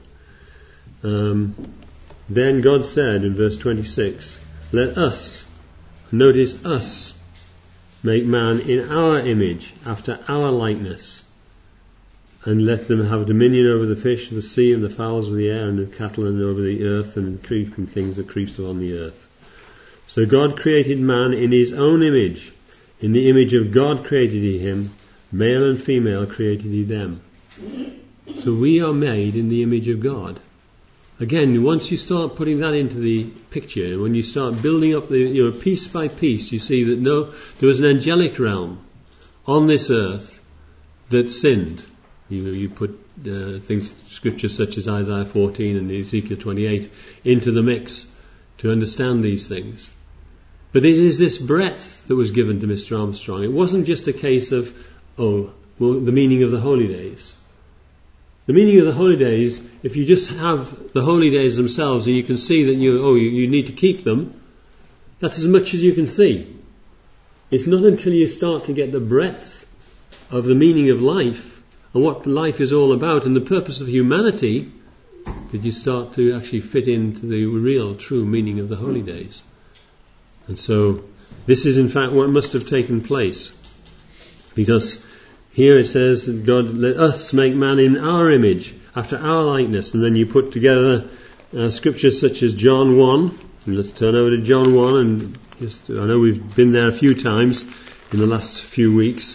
[SPEAKER 1] Um, then God said in verse twenty-six, let us, notice us, make man in our image, after our likeness, and let them have dominion over the fish of the sea and the fowls of the air and the cattle and over the earth and the creeping things that creeps along the earth. So God created man in his own image. In the image of God created he him. Male and female created he them. So we are made in the image of God. Again, once you start putting that into the picture, and when you start building up the, you know, piece by piece, you see that no, there was an angelic realm on this earth that sinned. You know, you put uh, things, scriptures such as Isaiah fourteen and Ezekiel twenty-eight into the mix to understand these things. But it is this breadth that was given to Mister Armstrong. It wasn't just a case of, oh, well, the meaning of the holy days. The meaning of the holy days, if you just have the holy days themselves and you can see that you, oh, you, you need to keep them, that's as much as you can see. It's not until you start to get the breadth of the meaning of life and what life is all about and the purpose of humanity that you start to actually fit into the real, true meaning of the holy days. And so this is in fact what must have taken place. Because here it says that God, let us make man in our image, after our likeness. And then you put together uh, scriptures such as John one. And let's turn over to John one. And just, I know we've been there a few times in the last few weeks.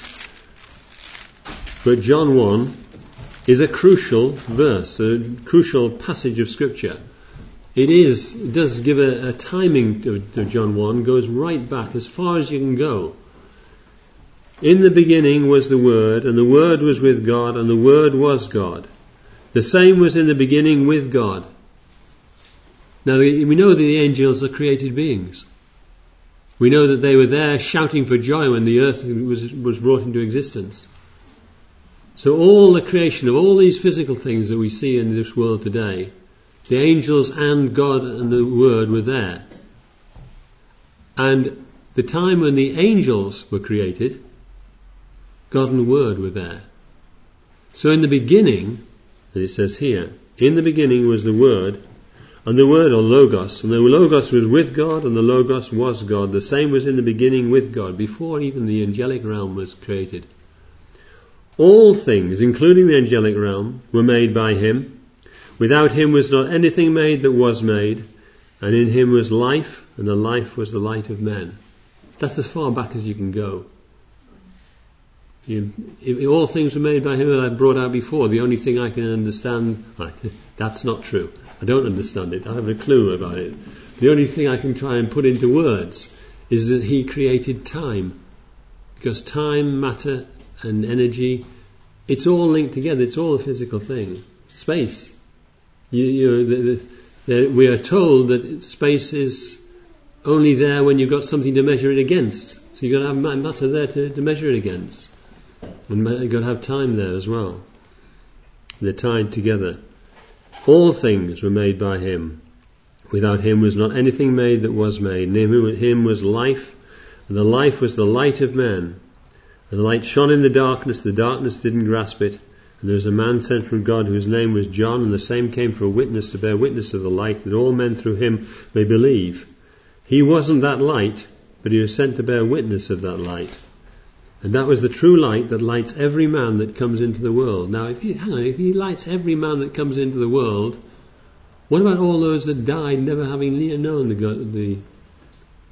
[SPEAKER 1] But John one is a crucial verse, a crucial passage of scripture. It is, it does give a, a timing to, to John one, goes right back as far as you can go. In the beginning was the Word, and the Word was with God, and the Word was God. The same was in the beginning with God. Now we know that the angels are created beings. We know that they were there shouting for joy when the earth was, was brought into existence. So all the creation of all these physical things that we see in this world today, the angels and God and the Word were there. And the time when the angels were created, God and the Word were there. So in the beginning, and it says here, in the beginning was the Word, and the Word, or Logos, and the Logos was with God, and the Logos was God. The same was in the beginning with God, before even the angelic realm was created. All things, including the angelic realm, were made by Him. Without Him was not anything made that was made, and in Him was life, and the life was the light of men. That's as far back as you can go. You, if all things were made by Him that I brought out before, the only thing I can understand, that's not true. I don't understand it. I haven't a clue about it. The only thing I can try and put into words is that He created time. Because time, matter, and energy, it's all linked together. It's all a physical thing. Space. You, you know, the, the, the, we are told that space is only there when you've got something to measure it against. So you've got to have matter there to, to measure it against. And you've got to have time there as well. They're tied together. All things were made by Him. Without Him was not anything made that was made. And in Him was life, and the life was the light of men. And the light shone in the darkness, the darkness didn't grasp it. And there was a man sent from God whose name was John, and the same came for a witness to bear witness of the light, that all men through him may believe. He wasn't that light, but he was sent to bear witness of that light. And that was the true light that lights every man that comes into the world. Now, if he, hang on, if he lights every man that comes into the world, what about all those that died never having known the, God, the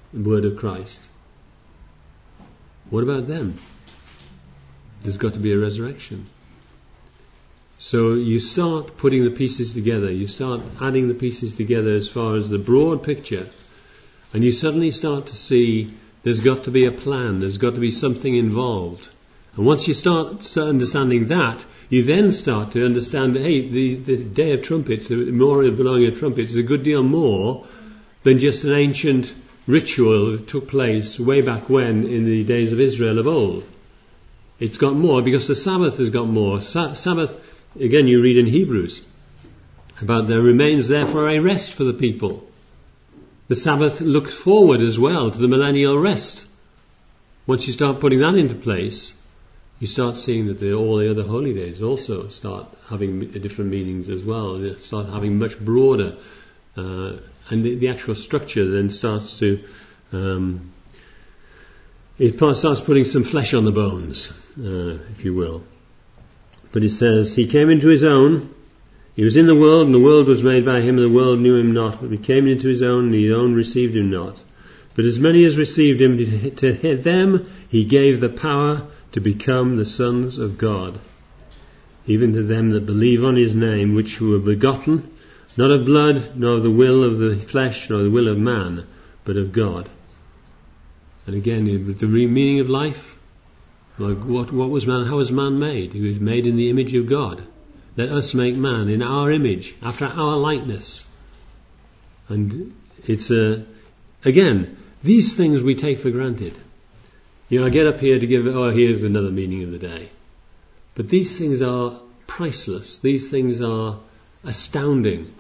[SPEAKER 1] the word of Christ. What about them? There's got to be a resurrection. So you start putting the pieces together, you start adding the pieces together as far as the broad picture, and you suddenly start to see there's got to be a plan, there's got to be something involved. And once you start understanding that, you then start to understand, hey, the, the Day of Trumpets, the memorial belonging of trumpets, is a good deal more than just an ancient ritual that took place way back when in the days of Israel of old. It's got more because the Sabbath has got more. Sa- Sabbath, again, you read in Hebrews about there remains therefore a rest for the people. The Sabbath looks forward as well to the millennial rest. Once you start putting that into place, you start seeing that the, all the other holy days also start having different meanings as well. They start having much broader, uh, and the, the actual structure then starts to, um, it starts putting some flesh on the bones, uh, if you will. But it says, he came into his own, he was in the world, and the world was made by him, and the world knew him not. But he came into his own, and his own received him not. But as many as received him, to them he gave the power to become the sons of God, even to them that believe on his name, which were begotten, not of blood, nor of the will of the flesh, nor the will of man, but of God. And again, the meaning of life, like what, what was man? How was man made? He was made in the image of God. Let us make man in our image, after our likeness. And it's a, again, these things we take for granted. You know, I get up here to give, oh, here's another meaning of the day. But these things are priceless. These things are astounding.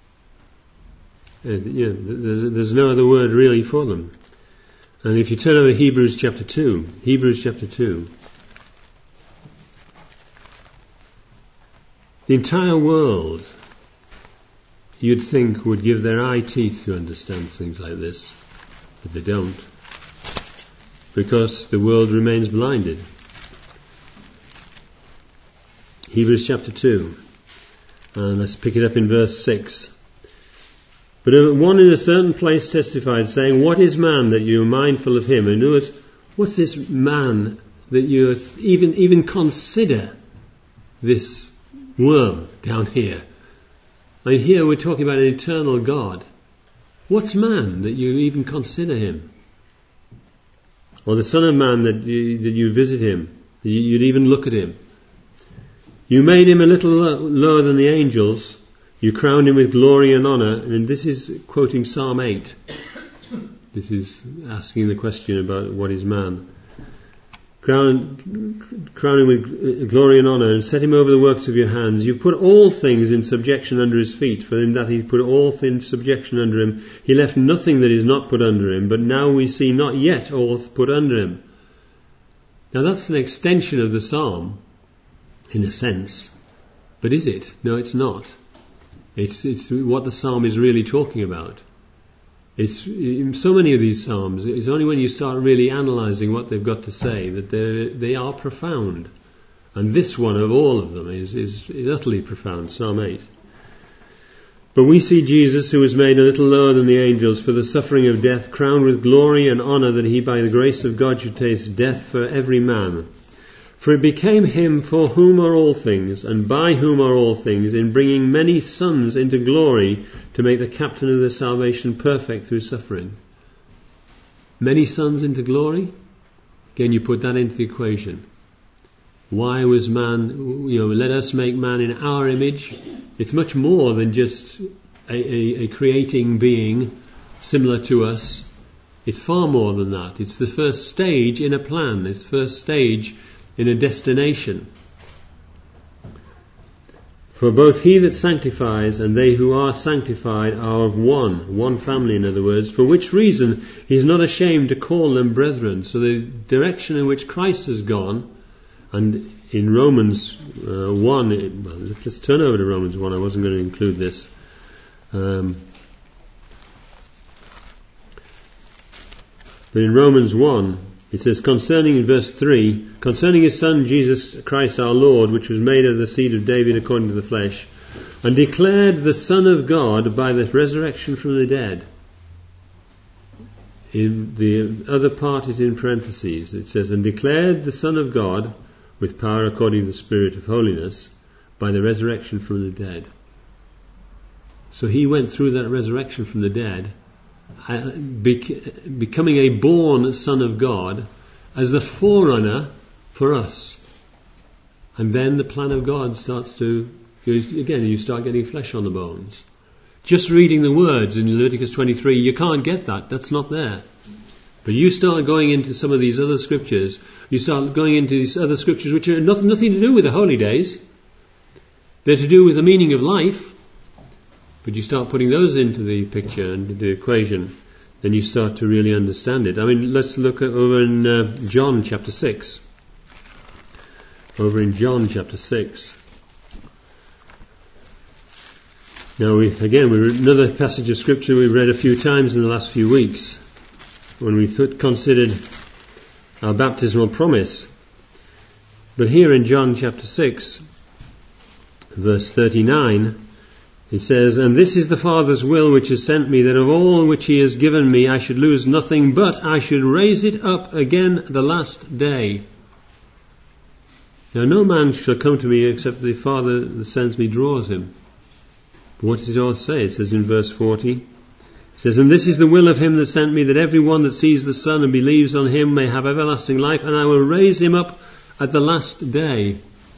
[SPEAKER 1] And, you know, there's, there's no other word really for them. And if you turn over to Hebrews chapter two, Hebrews chapter two, the entire world, you'd think, would give their eye teeth to understand things like this, but they don't. Because the world remains blinded. Hebrews chapter two. And let's pick it up in verse six. But one in a certain place testified, saying, what is man that you are mindful of him? And in other words, what's this man that you even, even consider this worm down here? I mean, here we're talking about an eternal God. What's man that you even consider him? Or the Son of Man that you, that you visit him, that you'd even look at him. You made him a little lower than the angels. You crowned him with glory and honour. And this is quoting Psalm eight. This is asking the question about what is man. Crown, crown him with glory and honour, and set him over the works of your hands. You put all things in subjection under his feet. For in that he put all things in subjection under him, he left nothing that is not put under him. But now we see not yet all put under him. Now that's an extension of the psalm, in a sense. But is it? No, it's not. It's, it's what the psalm is really talking about. It's in so many of these psalms, it's only when you start really analysing what they've got to say that they are profound. And this one of all of them is, is, is utterly profound, Psalm eight. But we see Jesus, who was made a little lower than the angels for the suffering of death, crowned with glory and honour, that he by the grace of God should taste death for every man. For it became him for whom are all things, and by whom are all things, in bringing many sons into glory, to make the captain of their salvation perfect through suffering. Many sons into glory? Again, you put that into the equation. Why was man, you know, let us make man in our image? It's much more than just a, a, a creating being similar to us. It's far more than that. It's the first stage in a plan. It's the first stage in a destination. For both he that sanctifies and they who are sanctified are of one, one family in other words, for which reason he is not ashamed to call them brethren. So the direction in which Christ has gone, and in Romans uh, one, it, well, let's turn over to Romans one, I wasn't going to include this. Um, but in Romans one, it says, concerning, in verse three, concerning his Son Jesus Christ our Lord, which was made of the seed of David according to the flesh, and declared the Son of God by the resurrection from the dead. In the other part is in parentheses. It says, and declared the Son of God with power according to the Spirit of holiness by the resurrection from the dead. So he went through that resurrection from the dead, uh, bec- becoming a born Son of God as the forerunner for us. And then the plan of God starts to, again, you start getting flesh on the bones. Just reading the words in Leviticus twenty-three, you can't get that. That's not there. But you start going into some of these other scriptures, you start going into these other scriptures which are nothing, nothing to do with the holy days. They're to do with the meaning of life. But you start putting those into the picture and the equation, then you start to really understand it. I mean, let's look at over in uh, John chapter six. Over in John chapter six. Now, we, again, we read another passage of scripture we've read a few times in the last few weeks when we th- considered our baptismal promise. But here in John chapter six, verse thirty-nine, it says, and this is the Father's will which has sent me, that of all which he has given me I should lose nothing, but I should raise it up again the last day. Now no man shall come to me except the Father that sends me draws him. What does it all say? It says in verse forty, it says, and this is the will of him that sent me, that every one that sees the Son and believes on him may have everlasting life, and I will raise him up at the last day.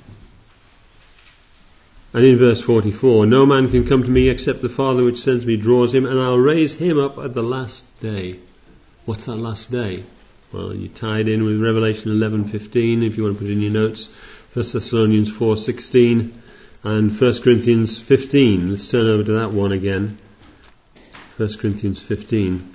[SPEAKER 1] And in verse forty-four, no man can come to me except the Father which sends me draws him, and I'll raise him up at the last day. What's that last day? Well, you tie it in with Revelation eleven fifteen, if you want to put it in your notes, First Thessalonians four sixteen, and First Corinthians fifteen. Let's turn over to that one again. First Corinthians fifteen.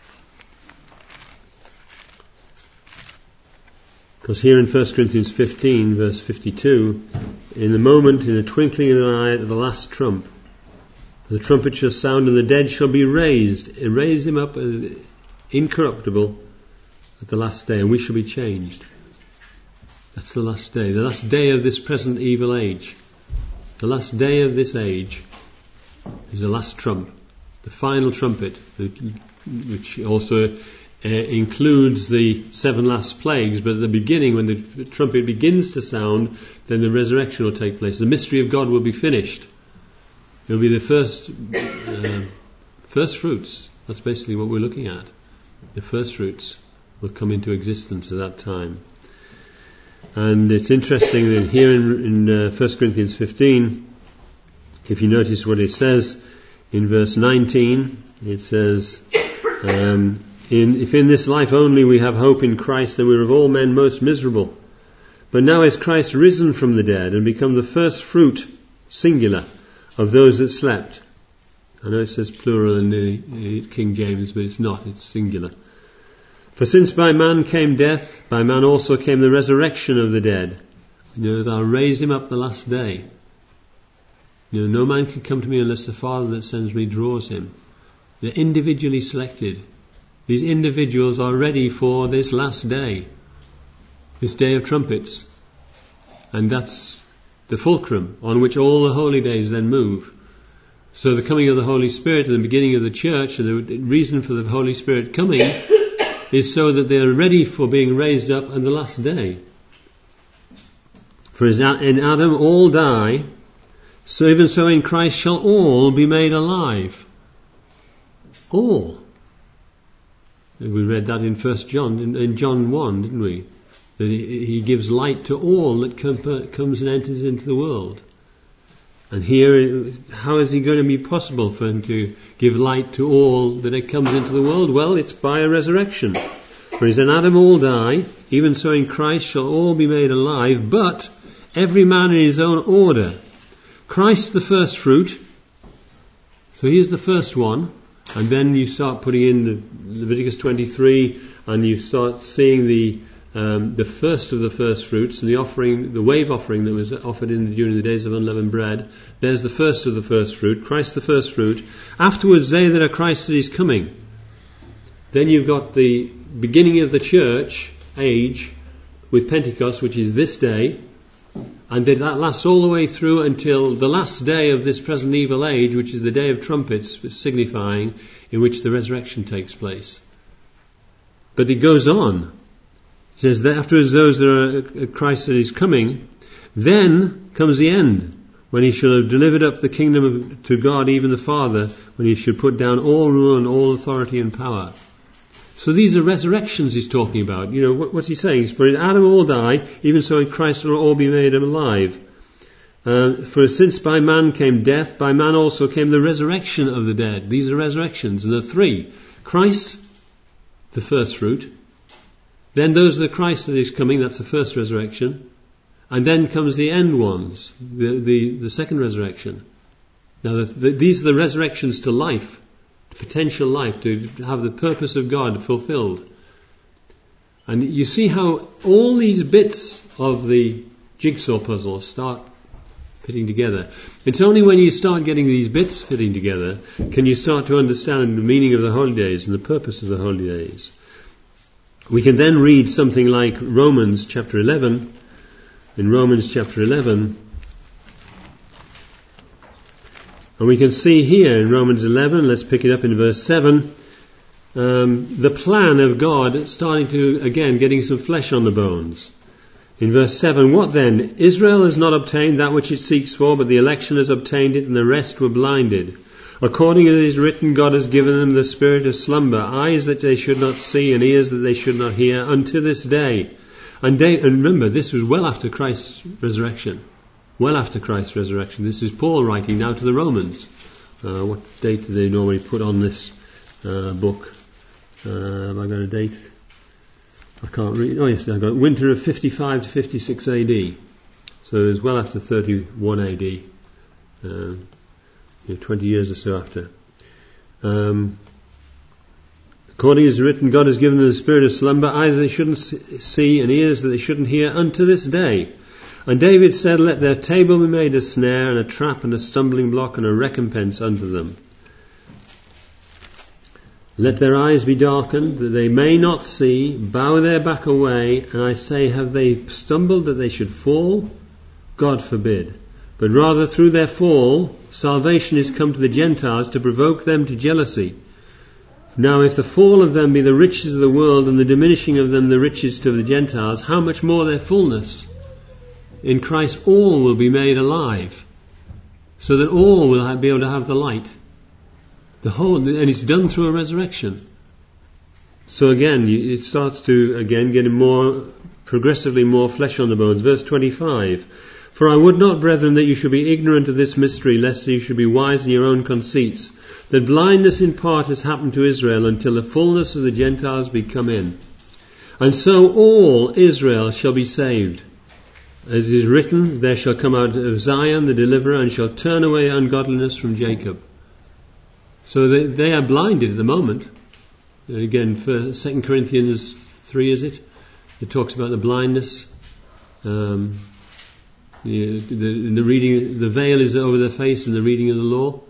[SPEAKER 1] Because here in First Corinthians fifteen, verse fifty-two, in the moment, in a twinkling of an eye, at the last trump, the trumpet shall sound, and the dead shall be raised. Raise him up uh, incorruptible at the last day, and we shall be changed. That's the last day. The last day of this present evil age. The last day of this age is the last trump, the final trumpet, which also uh, includes the seven last plagues. But at the beginning, when the trumpet begins to sound, then the resurrection will take place. The mystery of God will be finished. It will be the first uh, first fruits. That's basically what we're looking at. The first fruits will come into existence at that time. And it's interesting that here in, in uh, First Corinthians fifteen, if you notice what it says in verse nineteen, it says, um, in, if in this life only we have hope in Christ, then we're of all men most miserable. But now is Christ risen from the dead and become the first fruit, singular, of those that slept. I know it says plural in the King James, but it's not, it's singular. For since by man came death, by man also came the resurrection of the dead. You know, that I'll raise him up the last day. You know, no man can come to me unless the Father that sends me draws him. They're individually selected. These individuals are ready for this last day, this day of trumpets. And that's the fulcrum on which all the holy days then move. So the coming of the Holy Spirit and the beginning of the church, and the reason for the Holy Spirit coming is so that they are ready for being raised up on the last day. For in Adam all die, so even so in Christ shall all be made alive. All. We read that in First John, in, in John one, didn't we? That he, he gives light to all that com- comes and enters into the world. And here, how is it going to be possible for him to give light to all that comes into the world? Well, it's by a resurrection. For as in Adam all die, even so in Christ shall all be made alive, but every man in his own order. Christ the first fruit, so he is the first one, and then you start putting in Leviticus twenty-three, and you start seeing the Um, the first of the first fruits, and the offering, the wave offering that was offered in during the days of unleavened bread. There's the first of the first fruit, Christ the first fruit. Afterwards, they that are Christ that is coming. Then you've got the beginning of the church age with Pentecost, which is this day, and that lasts all the way through until the last day of this present evil age, which is the day of trumpets, signifying in which the resurrection takes place. But it goes on. It says that afterwards those that are Christ that is coming, then comes the end, when he shall have delivered up the kingdom of, to God, even the Father, when he should put down all rule and all authority and power. So these are resurrections he's talking about. You know, what, what's he saying? For in Adam all die, even so in Christ will all be made alive. Uh, for since by man came death, by man also came the resurrection of the dead. These are resurrections, and there are three. Christ, the first fruit. Then those are the Christ that is coming, that's the first resurrection. And then comes the end ones, the, the, the second resurrection. Now the, the, these are the resurrections to life, potential life, to have the purpose of God fulfilled. And you see how all these bits of the jigsaw puzzle start fitting together. It's only when you start getting these bits fitting together can you start to understand the meaning of the holy days and the purpose of the holy days. We can then read something like Romans chapter eleven. In Romans chapter eleven, and we can see here in Romans eleven, let's pick it up in verse seven, um, the plan of God starting to, again, getting some flesh on the bones. In verse seven, what then? Israel has not obtained that which it seeks for, but the election has obtained it, and the rest were blinded. According as it is written, God has given them the spirit of slumber, eyes that they should not see, and ears that they should not hear, unto this day. And, they, and remember, this was well after Christ's resurrection. Well after Christ's resurrection. This is Paul writing now to the Romans. Uh, what date do they normally put on this uh, book? Uh, have I got a date? I can't read. Oh yes, I've got winter of fifty-five to fifty-six A D. So it was well after thirty-one A D. Uh, you know, twenty years or so after. Um, According as written, God has given them the spirit of slumber, eyes that they shouldn't see and ears that they shouldn't hear, unto this day. And David said, let their table be made a snare and a trap and a stumbling block and a recompense unto them. Let their eyes be darkened, that they may not see, bow their back away, and I say, have they stumbled that they should fall? God forbid. But rather through their fall, salvation is come to the Gentiles to provoke them to jealousy. Now if the fall of them be the riches of the world, and the diminishing of them the riches to the Gentiles, how much more their fullness? In Christ all will be made alive, so that all will have, be able to have the light. The whole, and it's done through a resurrection. So again, it starts to, again, get more, progressively more flesh on the bones. Verse twenty-five. For I would not, brethren, that you should be ignorant of this mystery, lest you should be wise in your own conceits, that blindness in part has happened to Israel until the fullness of the Gentiles be come in. And so all Israel shall be saved. As it is written, there shall come out of Zion the deliverer, and shall turn away ungodliness from Jacob. So they, they are blinded at the moment. And again, for Second Corinthians three, is it? It talks about the blindness. Um, the, the, the reading, the veil is over their face in the reading of the law.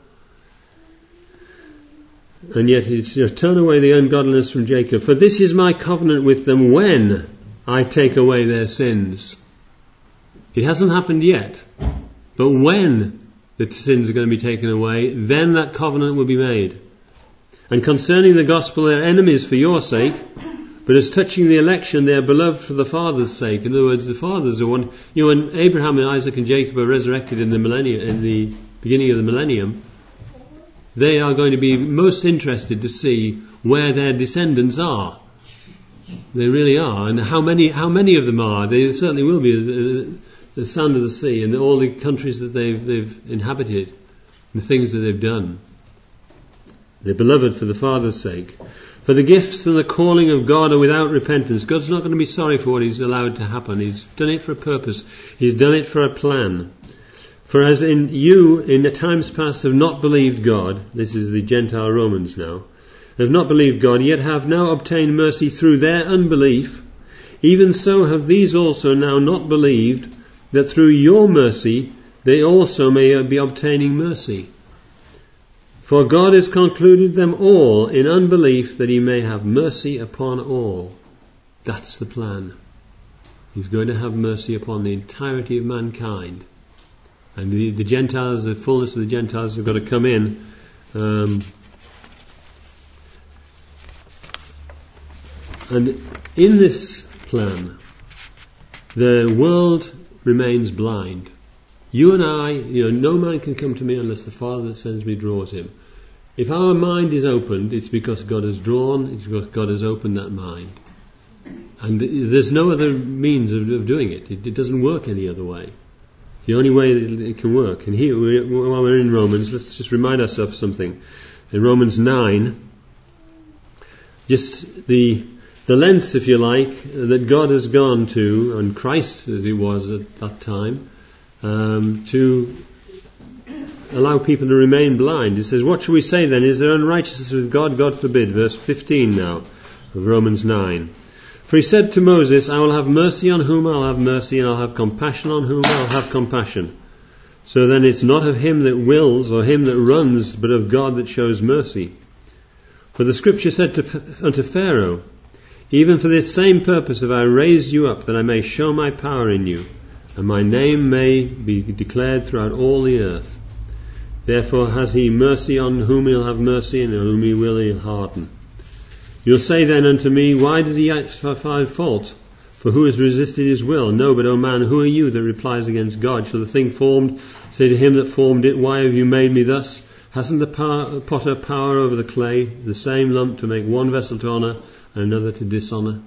[SPEAKER 1] And yet it's, you know, turn away the ungodliness from Jacob. For this is my covenant with them when I take away their sins. It hasn't happened yet. But when the sins are going to be taken away, then that covenant will be made. And concerning the gospel, they are enemies for your sake. But as touching the election, they are beloved for the Father's sake. In other words, the fathers are one. You know, when Abraham and Isaac and Jacob are resurrected in the millennium, in the beginning of the millennium, they are going to be most interested to see where their descendants are. They really are, and how many how many of them are. They certainly will be the, the sand of the sea and all the countries that they've they've inhabited, and the things that they've done. They're beloved for the Father's sake. For the gifts and the calling of God are without repentance. God's not going to be sorry for what He's allowed to happen. He's done it for a purpose. He's done it for a plan. For as in you in the times past have not believed God, this is the Gentile Romans now, have not believed God, yet have now obtained mercy through their unbelief, even so have these also now not believed, that through your mercy they also may be obtaining mercy. For God has concluded them all in unbelief, that He may have mercy upon all. That's the plan. He's going to have mercy upon the entirety of mankind. And the, the Gentiles, the fullness of the Gentiles have got to come in. Um, And in this plan, the world remains blind. You and I, you know, no man can come to me unless the Father that sends me draws him. If our mind is opened, it's because God has drawn, it's because God has opened that mind. And there's no other means of, of doing it. it. It doesn't work any other way. It's the only way that it can work. And here, while we're in Romans, let's just remind ourselves of something. In Romans nine, just the the lengths, if you like, that God has gone to, and Christ as he was at that time, um, to allow people to remain blind. He says, what shall we say then? Is there unrighteousness with God? God forbid. Verse fifteen now of Romans nine. For he said to Moses, I will have mercy on whom I'll have mercy, and I'll have compassion on whom I'll have compassion. So then it's not of him that wills or him that runs, but of God that shows mercy. For the scripture said to, unto Pharaoh, even for this same purpose have I raised you up, that I may show my power in you, and my name may be declared throughout all the earth. Therefore has he mercy on whom he'll have mercy, and on whom he will he'll harden. You'll say then unto me, why does he find fault? For who has resisted his will? No, but, O man, who are you that replies against God? Shall the thing formed say to him that formed it, why have you made me thus? Hasn't the power, potter power over the clay, the same lump to make one vessel to honour and another to dishonour?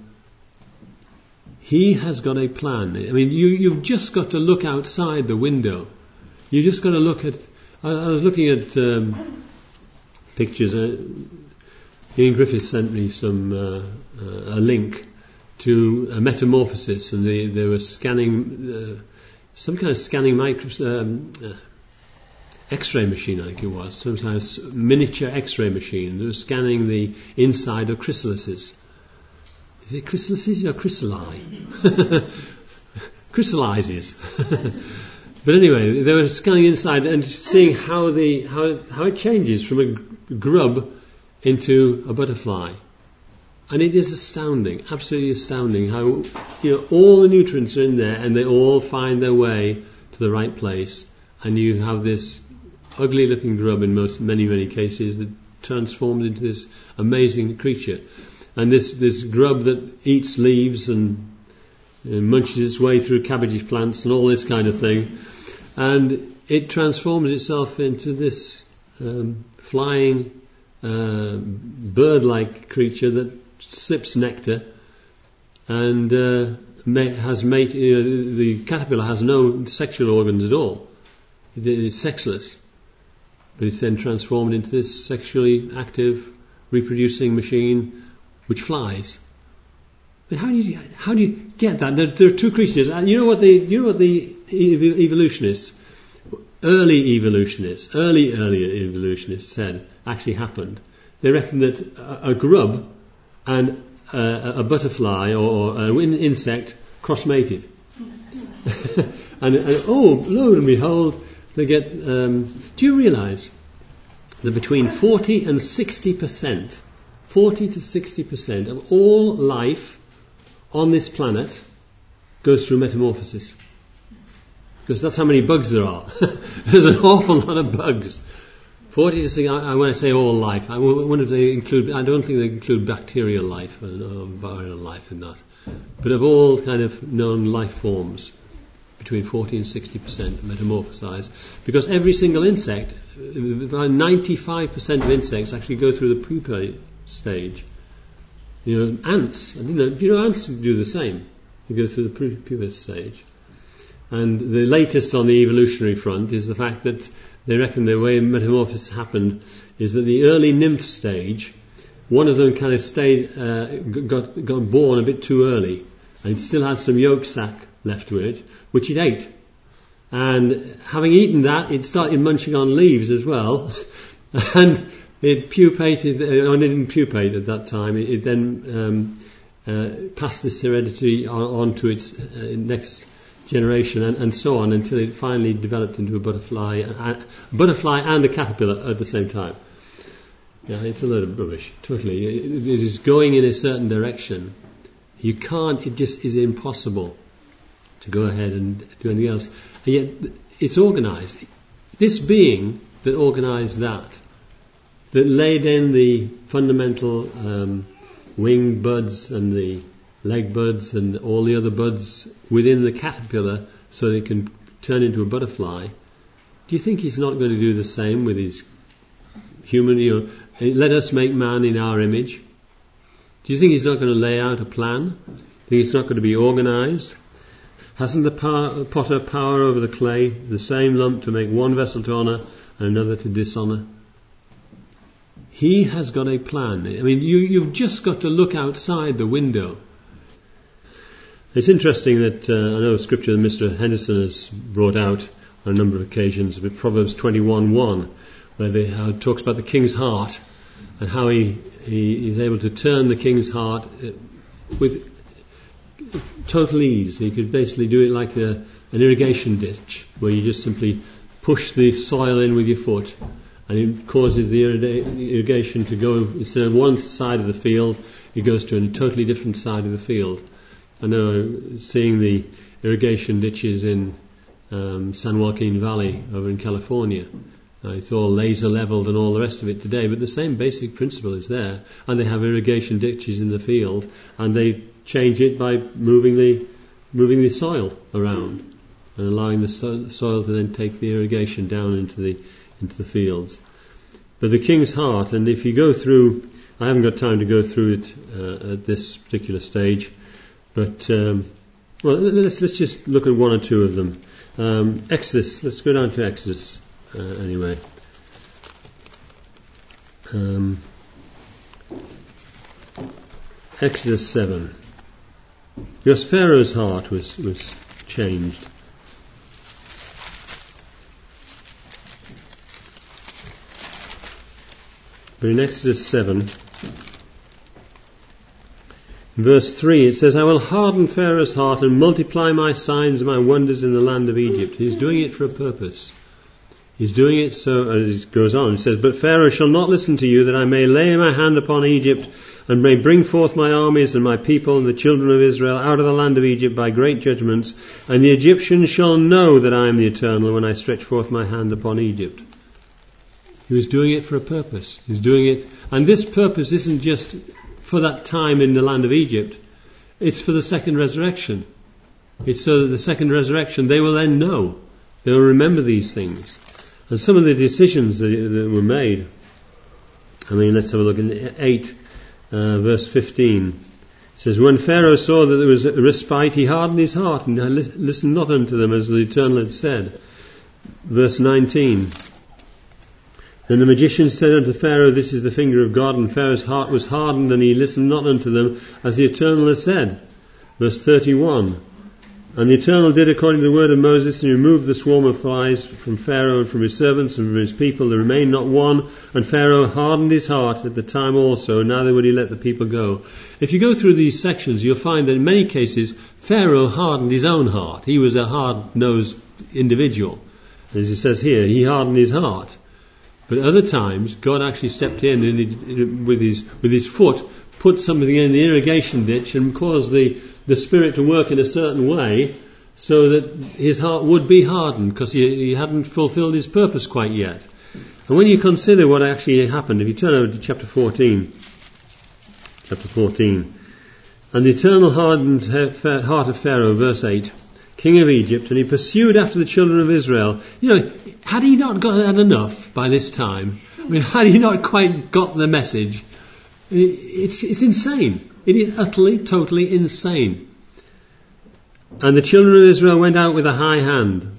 [SPEAKER 1] He has got a plan. I mean, you, you've just got to look outside the window. You've just got to look at... I, I was looking at um, pictures... Uh, Ian Griffiths sent me some uh, uh, a link to a metamorphosis, and they, they were scanning uh, some kind of scanning micro, um, uh, X-ray machine, I think it was, some kind of miniature X-ray machine. They were scanning the inside of chrysalises. Is it chrysalises or chrysali? Chrysalises. But anyway, they were scanning inside and seeing how the how how it changes from a grub into a butterfly. And it is astounding, absolutely astounding how, you know, all the nutrients are in there and they all find their way to the right place, and you have this ugly looking grub in most many many cases that transforms into this amazing creature. And this, this grub that eats leaves and, and munches its way through cabbage plants and all this kind of thing, and it transforms itself into this um, flying Uh, bird-like creature that sips nectar and uh, ma- has mate. You know, the caterpillar has no sexual organs at all. It, it's sexless, but it's then transformed into this sexually active, reproducing machine which flies. But how do you how do you get that? There, there are two creatures, and you know what the you know what the ev- evolutionists, early evolutionists, early earlier evolutionists said actually happened. They reckon that a, a grub and uh, a butterfly or an insect cross-mated. and, and oh, lo and behold, they get... Um, do you realise that between forty and sixty percent, forty to sixty percent of all life on this planet goes through metamorphosis? Because that's how many bugs there are. There's an awful lot of bugs. Forty to sixty. I, when I say all life, I wonder if they include. I don't think they include bacterial life or, or viral life in that. But of all kind of known life forms, between forty and sixty percent metamorphosize, because every single insect, about ninety-five percent of insects actually go through the pupa stage. You know, ants. You know, you know, ants do the same. They go through the pupa stage. And the latest on the evolutionary front is the fact that they reckon the way metamorphosis happened is that the early nymph stage, one of them kind of stayed, uh, got got born a bit too early, and it still had some yolk sac left with it, which it ate. And having eaten that, it started munching on leaves as well, and it pupated, or it didn't pupate at that time. It, it then um, uh, passed this heredity on, on to its uh, next generation, and, and so on, until it finally developed into a butterfly, a butterfly and a caterpillar at the same time. Yeah, it's a load of rubbish. Totally, it, it is going in a certain direction. You can't. It just is impossible to go ahead and do anything else. And yet, it's organised. This being that organised that, that laid in the fundamental um, wing buds and the leg buds and all the other buds within the caterpillar so that it can turn into a butterfly, do you think he's not going to do the same with his human, you know, let us make man in our image? Do you think he's not going to lay out a plan? Do you think it's not going to be organised? Hasn't the power, potter power over the clay, the same lump to make one vessel to honour and another to dishonour? He has got a plan. I mean, you, you've just got to look outside the window. It's interesting that uh, I know a scripture that Mister Henderson has brought out on a number of occasions, but Proverbs twenty-one one, where they, how it talks about the king's heart and how he, he is able to turn the king's heart with total ease. He could basically do it like a, an irrigation ditch, where you just simply push the soil in with your foot, and it causes the irrigation to go, instead of one side of the field, it goes to a totally different side of the field. I know, seeing the irrigation ditches in um, San Joaquin Valley over in California, uh, it's all laser leveled and all the rest of it today, but the same basic principle is there, and they have irrigation ditches in the field, and they change it by moving the moving the soil around and allowing the so- soil to then take the irrigation down into the into the fields. But the king's heart, and if you go through, I haven't got time to go through it uh, at this particular stage, but um, well, let's let's just look at one or two of them. Um, Exodus. Let's go down to Exodus uh, anyway. Um, Exodus seven. Because Pharaoh's heart was, was changed. But in Exodus seven, in verse three, it says, I will harden Pharaoh's heart and multiply my signs and my wonders in the land of Egypt. He's doing it for a purpose. He's doing it so, as it goes on, it says, but Pharaoh shall not listen to you, that I may lay my hand upon Egypt and may bring forth my armies and my people and the children of Israel out of the land of Egypt by great judgments, and the Egyptians shall know that I am the Eternal when I stretch forth my hand upon Egypt. He was doing it for a purpose. He's doing it, and this purpose isn't just for that time in the land of Egypt. It's for the second resurrection. It's so that the second resurrection, they will then know. They will remember these things. And some of the decisions that, that were made, I mean, let's have a look in eight, Uh, verse fifteen. It says, when Pharaoh saw that there was a respite, he hardened his heart and listened not unto them, as the Eternal had said. Verse nineteen. Then the magicians said unto Pharaoh, this is the finger of God, and Pharaoh's heart was hardened, and he listened not unto them, as the Eternal had said. Verse thirty-one. And the Eternal did according to the word of Moses, and removed the swarm of flies from Pharaoh and from his servants and from his people. There remained not one, and Pharaoh hardened his heart at the time also, neither would he let the people go. If you go through these sections, you'll find that in many cases, Pharaoh hardened his own heart. He was a hard-nosed individual. As it says here, he hardened his heart. But other times, God actually stepped in and he, with his with his foot, put something in the irrigation ditch and caused the the Spirit to work in a certain way so that his heart would be hardened, because he, he hadn't fulfilled his purpose quite yet. And when you consider what actually happened, if you turn over to chapter fourteen, chapter fourteen, and the Eternal hardened heart of Pharaoh, verse eight, king of Egypt, and he pursued after the children of Israel. You know, had he not got enough by this time? I mean, had he not quite got the message? It's, it's insane. It is utterly, totally insane. And the children of Israel went out with a high hand.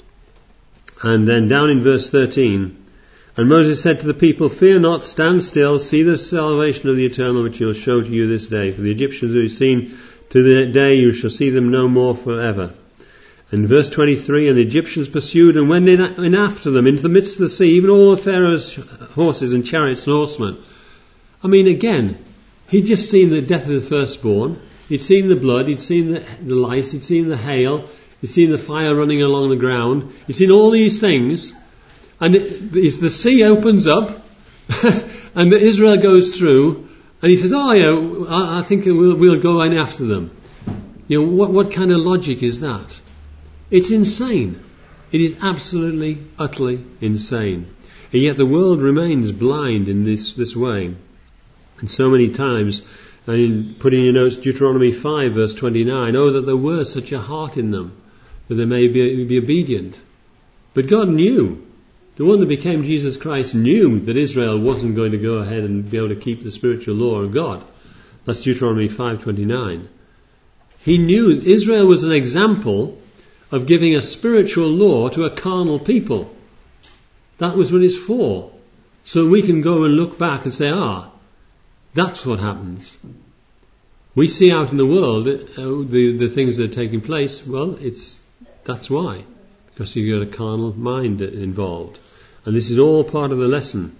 [SPEAKER 1] And then down in verse thirteen, and Moses said to the people, fear not, stand still, see the salvation of the Eternal, which he will show to you this day. For the Egyptians who have seen to the day, you shall see them no more forever. And verse twenty-three, and the Egyptians pursued and went in, in after them into the midst of the sea, even all of Pharaoh's horses and chariots and horsemen. I mean, again, he'd just seen the death of the firstborn, he'd seen the blood, he'd seen the, the lice, he'd seen the hail, he'd seen the fire running along the ground, he'd seen all these things, and it, the sea opens up, and Israel goes through, and he says, oh yeah, I, I think we'll, we'll go in after them. You know, what, what kind of logic is that? It's insane. It is absolutely, utterly insane. And yet the world remains blind in this, this way. And so many times And in, put in your notes Deuteronomy five verse twenty-nine, oh, that there were such a heart in them, that they may be, be obedient. But God knew. The one that became Jesus Christ knew that Israel wasn't going to go ahead and be able to keep the spiritual law of God. That's Deuteronomy five twenty-nine. He knew Israel was an example of giving a spiritual law to a carnal people. That was what it's for. So we can go and look back and say, ah, that's what happens. We see out in the world uh, the, the things that are taking place. Well, it's that's why. Because you've got a carnal mind involved. And this is all part of the lesson.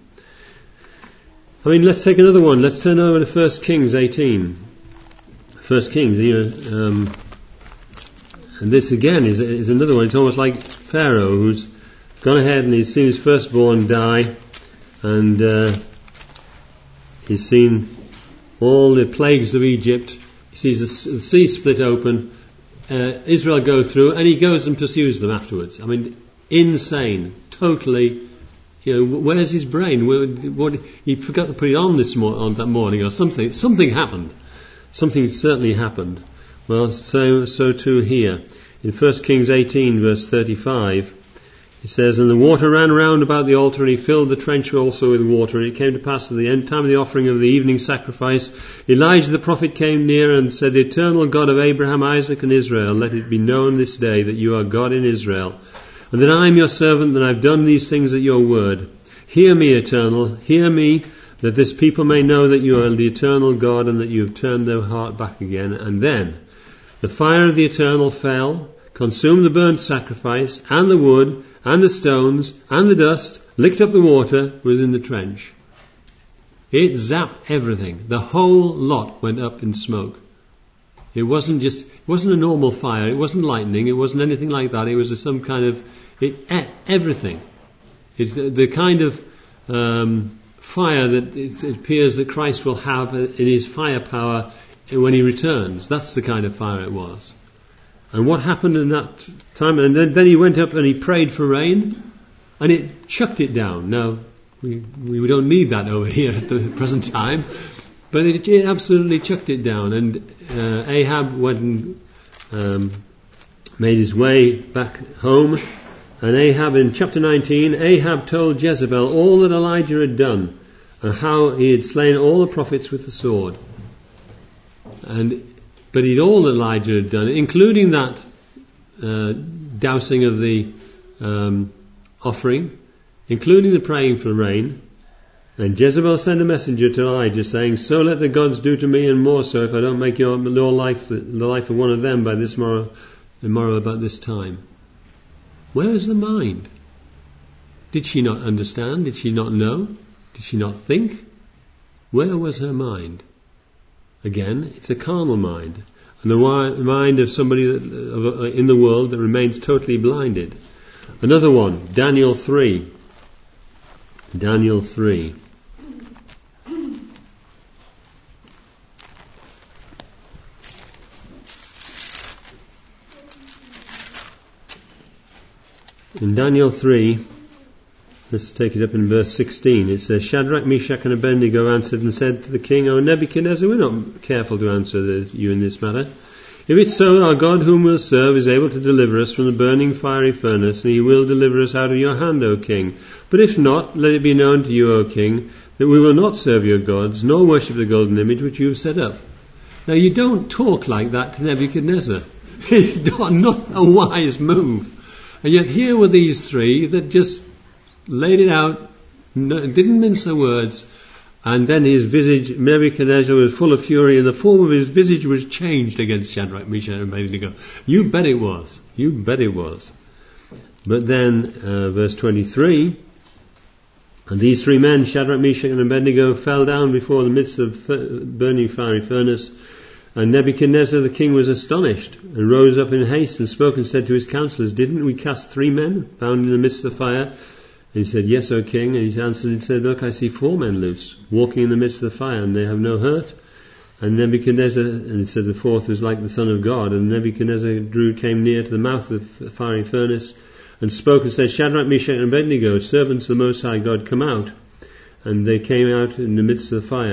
[SPEAKER 1] I mean, let's take another one. Let's turn over to First Kings eighteen. First Kings, you know, um, and this again is, is another one. It's almost like Pharaoh, who's gone ahead and he's seen his firstborn die, and uh, he's seen all the plagues of Egypt. He sees the sea split open, uh, Israel go through, and he goes and pursues them afterwards. I mean, insane, totally. You know, where's his brain? What, he forgot to put it on this mo- on that morning, or something. Something happened. Something certainly happened. Well, so so too here in First Kings eighteen, verse thirty-five. It says, and the water ran round about the altar, and he filled the trench also with water. And it came to pass at the end time of the offering of the evening sacrifice, Elijah the prophet came near and said, the eternal God of Abraham, Isaac, and Israel, let it be known this day that you are God in Israel, and that I am your servant, and I have done these things at your word. Hear me, eternal, hear me, that this people may know that you are the eternal God, and that you have turned their heart back again. And then the fire of the eternal fell, consumed the burnt sacrifice, and the wood, and the stones, and the dust, licked up the water within the trench. It zapped everything. The whole lot went up in smoke. It wasn't just, it wasn't a normal fire, it wasn't lightning, it wasn't anything like that. It was a, some kind of, it ate everything. It's the kind of um, fire that it, it appears that Christ will have in his firepower when he returns. That's the kind of fire it was. And what happened in that time? And then, then he went up and he prayed for rain, and it chucked it down. Now, we we don't need that over here at the present time, but it, it absolutely chucked it down. And uh, Ahab went and um, made his way back home. And Ahab, in chapter nineteen, Ahab told Jezebel all that Elijah had done, and how he had slain all the prophets with the sword. And But he'd all Elijah had done, including that uh, dousing of the um, offering, including the praying for rain. And Jezebel sent a messenger to Elijah saying, so let the gods do to me, and more so, if I don't make your, your life the life of one of them by this morrow, tomorrow about this time. Where is the mind? Did she not understand? Did she not know? Did she not think? Where was her mind? Again, it's a carnal mind, and the mind of somebody that, of, in the world that remains totally blinded. Another one, Daniel three. Daniel three. In Daniel three, let's take it up in verse sixteen. It says, Shadrach, Meshach, and Abednego answered and said to the king, O Nebuchadnezzar, we're not careful to answer the, you in this matter. If it's so, our God whom we'll serve is able to deliver us from the burning fiery furnace, and he will deliver us out of your hand, O king. But if not, let it be known to you, O king, that we will not serve your gods, nor worship the golden image which you have set up. Now you don't talk like that to Nebuchadnezzar. It's not, not a wise move. And yet here were these three that just laid it out, didn't mince the words, and then his visage, Nebuchadnezzar was full of fury, and the form of his visage was changed against Shadrach, Meshach, and Abednego. You bet it was. You bet it was. But then, uh, verse twenty-three, and these three men, Shadrach, Meshach, and Abednego, fell down before the midst of burning fiery furnace. And Nebuchadnezzar the king was astonished, and rose up in haste, and spoke and said to his counselors, didn't we cast three men bound in the midst of the fire? And he said, yes, O king. And he answered and said, look, I see four men loose, walking in the midst of the fire, and they have no hurt. And Nebuchadnezzar, and he said the fourth was like the Son of God. And Nebuchadnezzar drew, came near to the mouth of the fiery furnace, and spoke and said, Shadrach, Meshach, and Abednego, servants of the Most High God, come out. And they came out in the midst of the fire.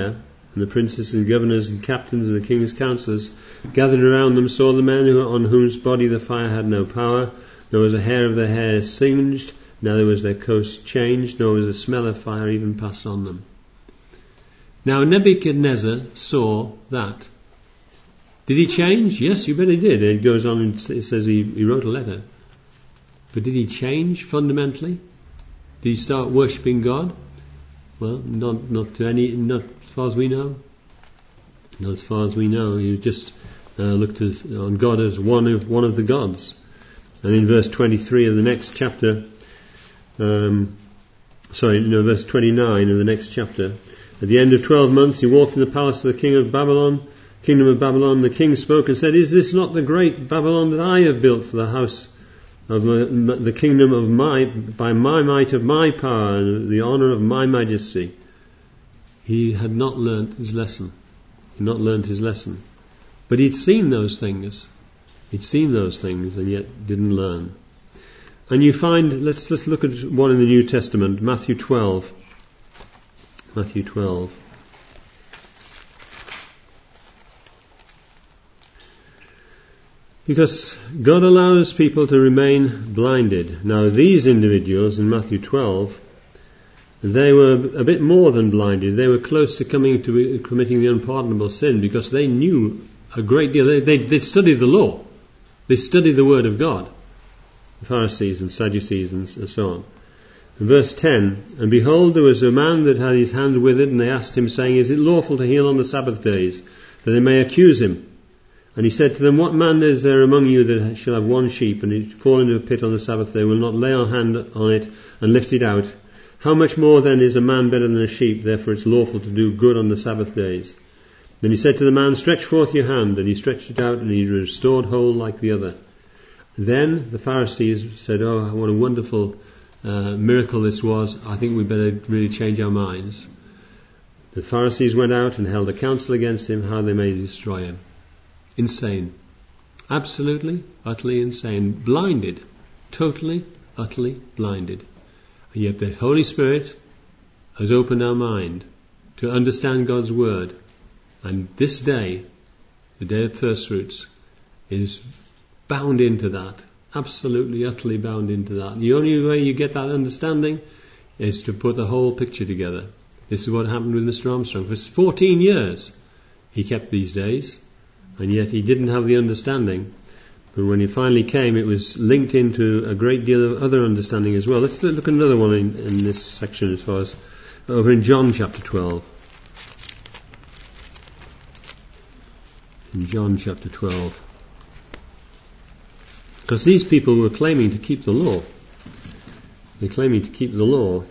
[SPEAKER 1] And the princes and governors and captains and the king's counsellors gathered around them saw the men who, on whose body the fire had no power, nor was a hair of their hair singed, neither was their coast changed, nor was the smell of fire even passed on them. Now Nebuchadnezzar saw that. Did he change? Yes, you bet he did. It goes on and it says he, he wrote a letter. But did he change fundamentally? Did he start worshipping God? Well, not not to any, not as far as we know. Not as far as we know. He just uh, looked at, on God as one of one of the gods. And in verse twenty-three of the next chapter, um, sorry, no, verse twenty-nine of the next chapter. At the end of twelve months, he walked in the palace of the king of Babylon, kingdom of Babylon. The king spoke and said, "Is this not the great Babylon that I have built for the house of my, the kingdom of my, by my might of my power and the honour of my majesty?" He had not learnt his lesson. He had not learnt his lesson. But he'd seen those things. He'd seen those things and yet didn't learn. And you find, let's let's look at one in the New Testament, Matthew twelve. Matthew twelve. Because God allows people to remain blinded. Now these individuals in Matthew twelve, they were a bit more than blinded. They were close to coming to committing the unpardonable sin because they knew a great deal. They, they, they studied the law. They studied the Word of God. The Pharisees and Sadducees and, and so on. In verse ten, "And behold, there was a man that had his hand withered, and they asked him, saying, Is it lawful to heal on the Sabbath days, that they may accuse him? And he said to them, What man is there among you that shall have one sheep, and it fall into a pit on the Sabbath day, will not lay a hand on it and lift it out? How much more then is a man better than a sheep? Therefore it's lawful to do good on the Sabbath days. Then he said to the man, Stretch forth your hand. And he stretched it out, and he restored whole like the other. Then the Pharisees said, Oh, what a wonderful uh, miracle this was. I think we better really change our minds. The Pharisees went out and held a council against him, how they may destroy him. Insane. Absolutely, utterly insane. Blinded. Totally, utterly blinded. And yet the Holy Spirit has opened our mind to understand God's Word. And this day, the day of first fruits, is bound into that. Absolutely, utterly bound into that. The only way you get that understanding is to put the whole picture together. This is what happened with Mister Armstrong. For fourteen years he kept these days, and yet he didn't have the understanding. But when he finally came, it was linked into a great deal of other understanding as well. Let's look at another one in, in this section as far as over in John chapter twelve. In John chapter twelve. Because these people were claiming to keep the law. They're claiming to keep the law.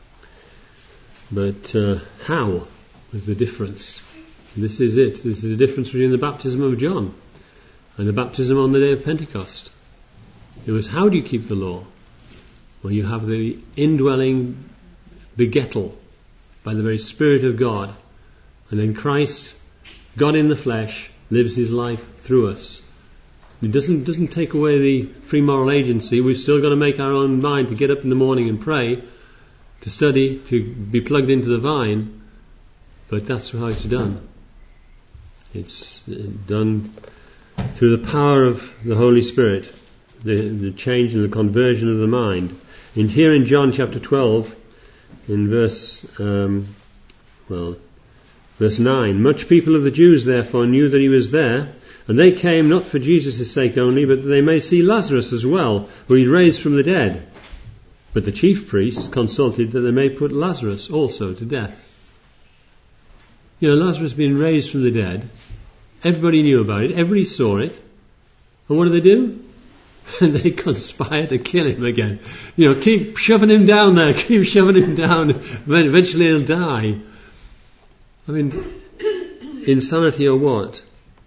[SPEAKER 1] But uh, how was the difference? And this is it. This is the difference between the baptism of John and the baptism on the day of Pentecost. It was, how do you keep the law? Well, you have the indwelling begettal by the very Spirit of God. And then Christ, God in the flesh, lives his life through us. It doesn't doesn't take away the free moral agency. We've still got to make our own mind to get up in the morning and pray, to study, to be plugged into the vine. But that's how it's done. It's done through the power of the Holy Spirit, the, the change and the conversion of the mind. And here in John chapter twelve, in verse, um, well, verse nine, much people of the Jews therefore knew that he was there, and they came not for Jesus' sake only, but that they may see Lazarus as well, who he raised from the dead. But the chief priests consulted that they may put Lazarus also to death. You know, Lazarus being raised from the dead. Everybody knew about it. Everybody saw it. And what do they do? They conspire to kill him again. You know, keep shoving him down there. Keep shoving him down. Eventually he'll die. I mean, insanity or what?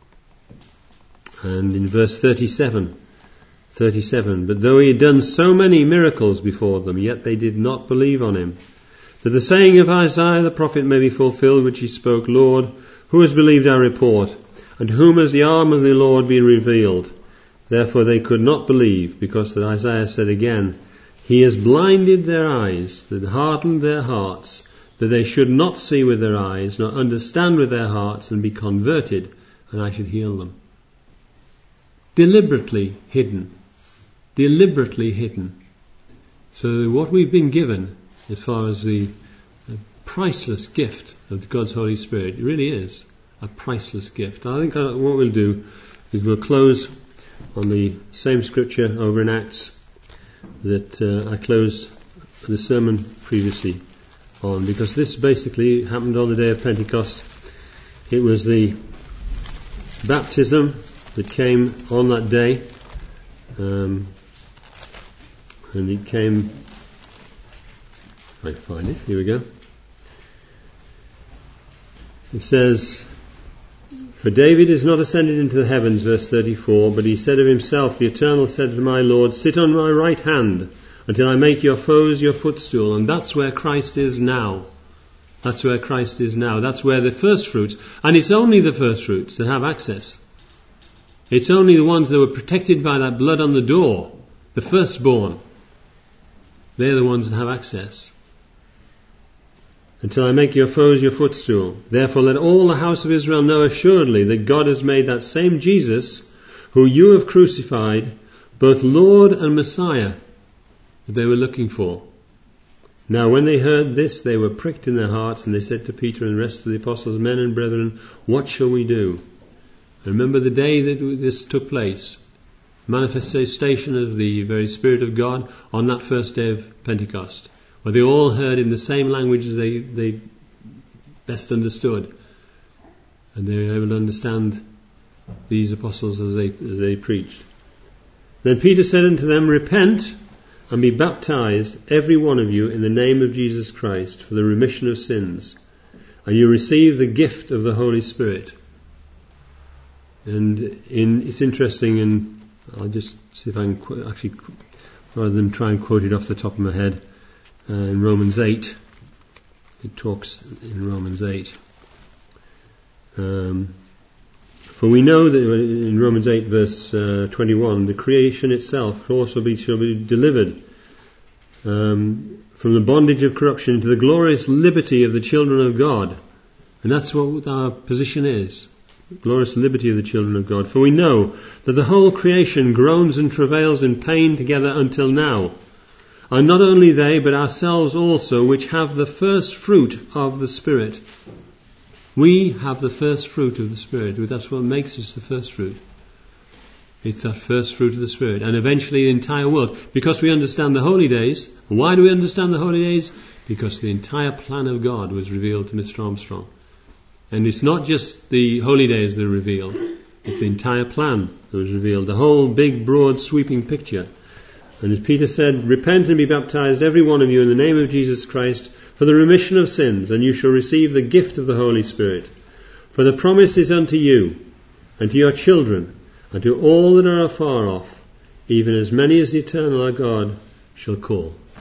[SPEAKER 1] And in verse thirty-seven, thirty-seven, but though he had done so many miracles before them, yet they did not believe on him. That the saying of Isaiah the prophet may be fulfilled, which he spoke, Lord, who has believed our report? And to whom has the arm of the Lord been revealed? Therefore they could not believe, because that Isaiah said again, He has blinded their eyes, that hardened their hearts, that they should not see with their eyes, nor understand with their hearts, and be converted, and I should heal them. Deliberately hidden. Deliberately hidden. So what we've been given, as far as the priceless gift of God's Holy Spirit, it really is a priceless gift. I think what we'll do is we'll close on the same scripture over in Acts that uh, I closed the sermon previously on, because this basically happened on the day of Pentecost. It was the baptism that came on that day, um, and it came, if I can find it, here we go. It says, "For David is not ascended into the heavens," verse thirty-four, "but he said of himself, the Eternal said to my Lord, sit on my right hand until I make your foes your footstool." And that's where Christ is now. That's where Christ is now. That's where the first fruits, and it's only the first fruits that have access. It's only the ones that were protected by that blood on the door, the firstborn. They're the ones that have access. "Until I make your foes your footstool. Therefore let all the house of Israel know assuredly that God has made that same Jesus, who you have crucified, both Lord and Messiah," that they were looking for. "Now when they heard this, they were pricked in their hearts, and they said to Peter and the rest of the apostles, Men and brethren, what shall we do?" And remember the day that this took place, manifestation of the very Spirit of God on that first day of Pentecost, where they all heard in the same language as they, they best understood, and they were able to understand these apostles as they, as they preached. "Then Peter said unto them, Repent, and be baptized, every one of you, in the name of Jesus Christ, for the remission of sins, and you receive the gift of the Holy Spirit." And in, it's interesting, and I'll just see if I can qu- actually, rather than try and quote it off the top of my head, uh, in Romans eight, it talks in Romans eight. Um, For we know that in Romans eight verse uh, twenty-one, the creation itself also be, shall be delivered um, from the bondage of corruption to the glorious liberty of the children of God. And that's what our position is. Glorious liberty of the children of God. "For we know that the whole creation groans and travails in pain together until now. And not only they, but ourselves also, which have the first fruit of the Spirit." We have the first fruit of the Spirit. That's what makes us the first fruit. It's that first fruit of the Spirit. And eventually the entire world. Because we understand the holy days. Why do we understand the holy days? Because the entire plan of God was revealed to Mister Armstrong. And it's not just the holy days that are revealed. It's the entire plan that was revealed. The whole big, broad, sweeping picture. And as Peter said, "Repent and be baptized, every one of you, in the name of Jesus Christ, for the remission of sins, and you shall receive the gift of the Holy Spirit. For the promise is unto you, and to your children, and to all that are afar off, even as many as the eternal our God shall call."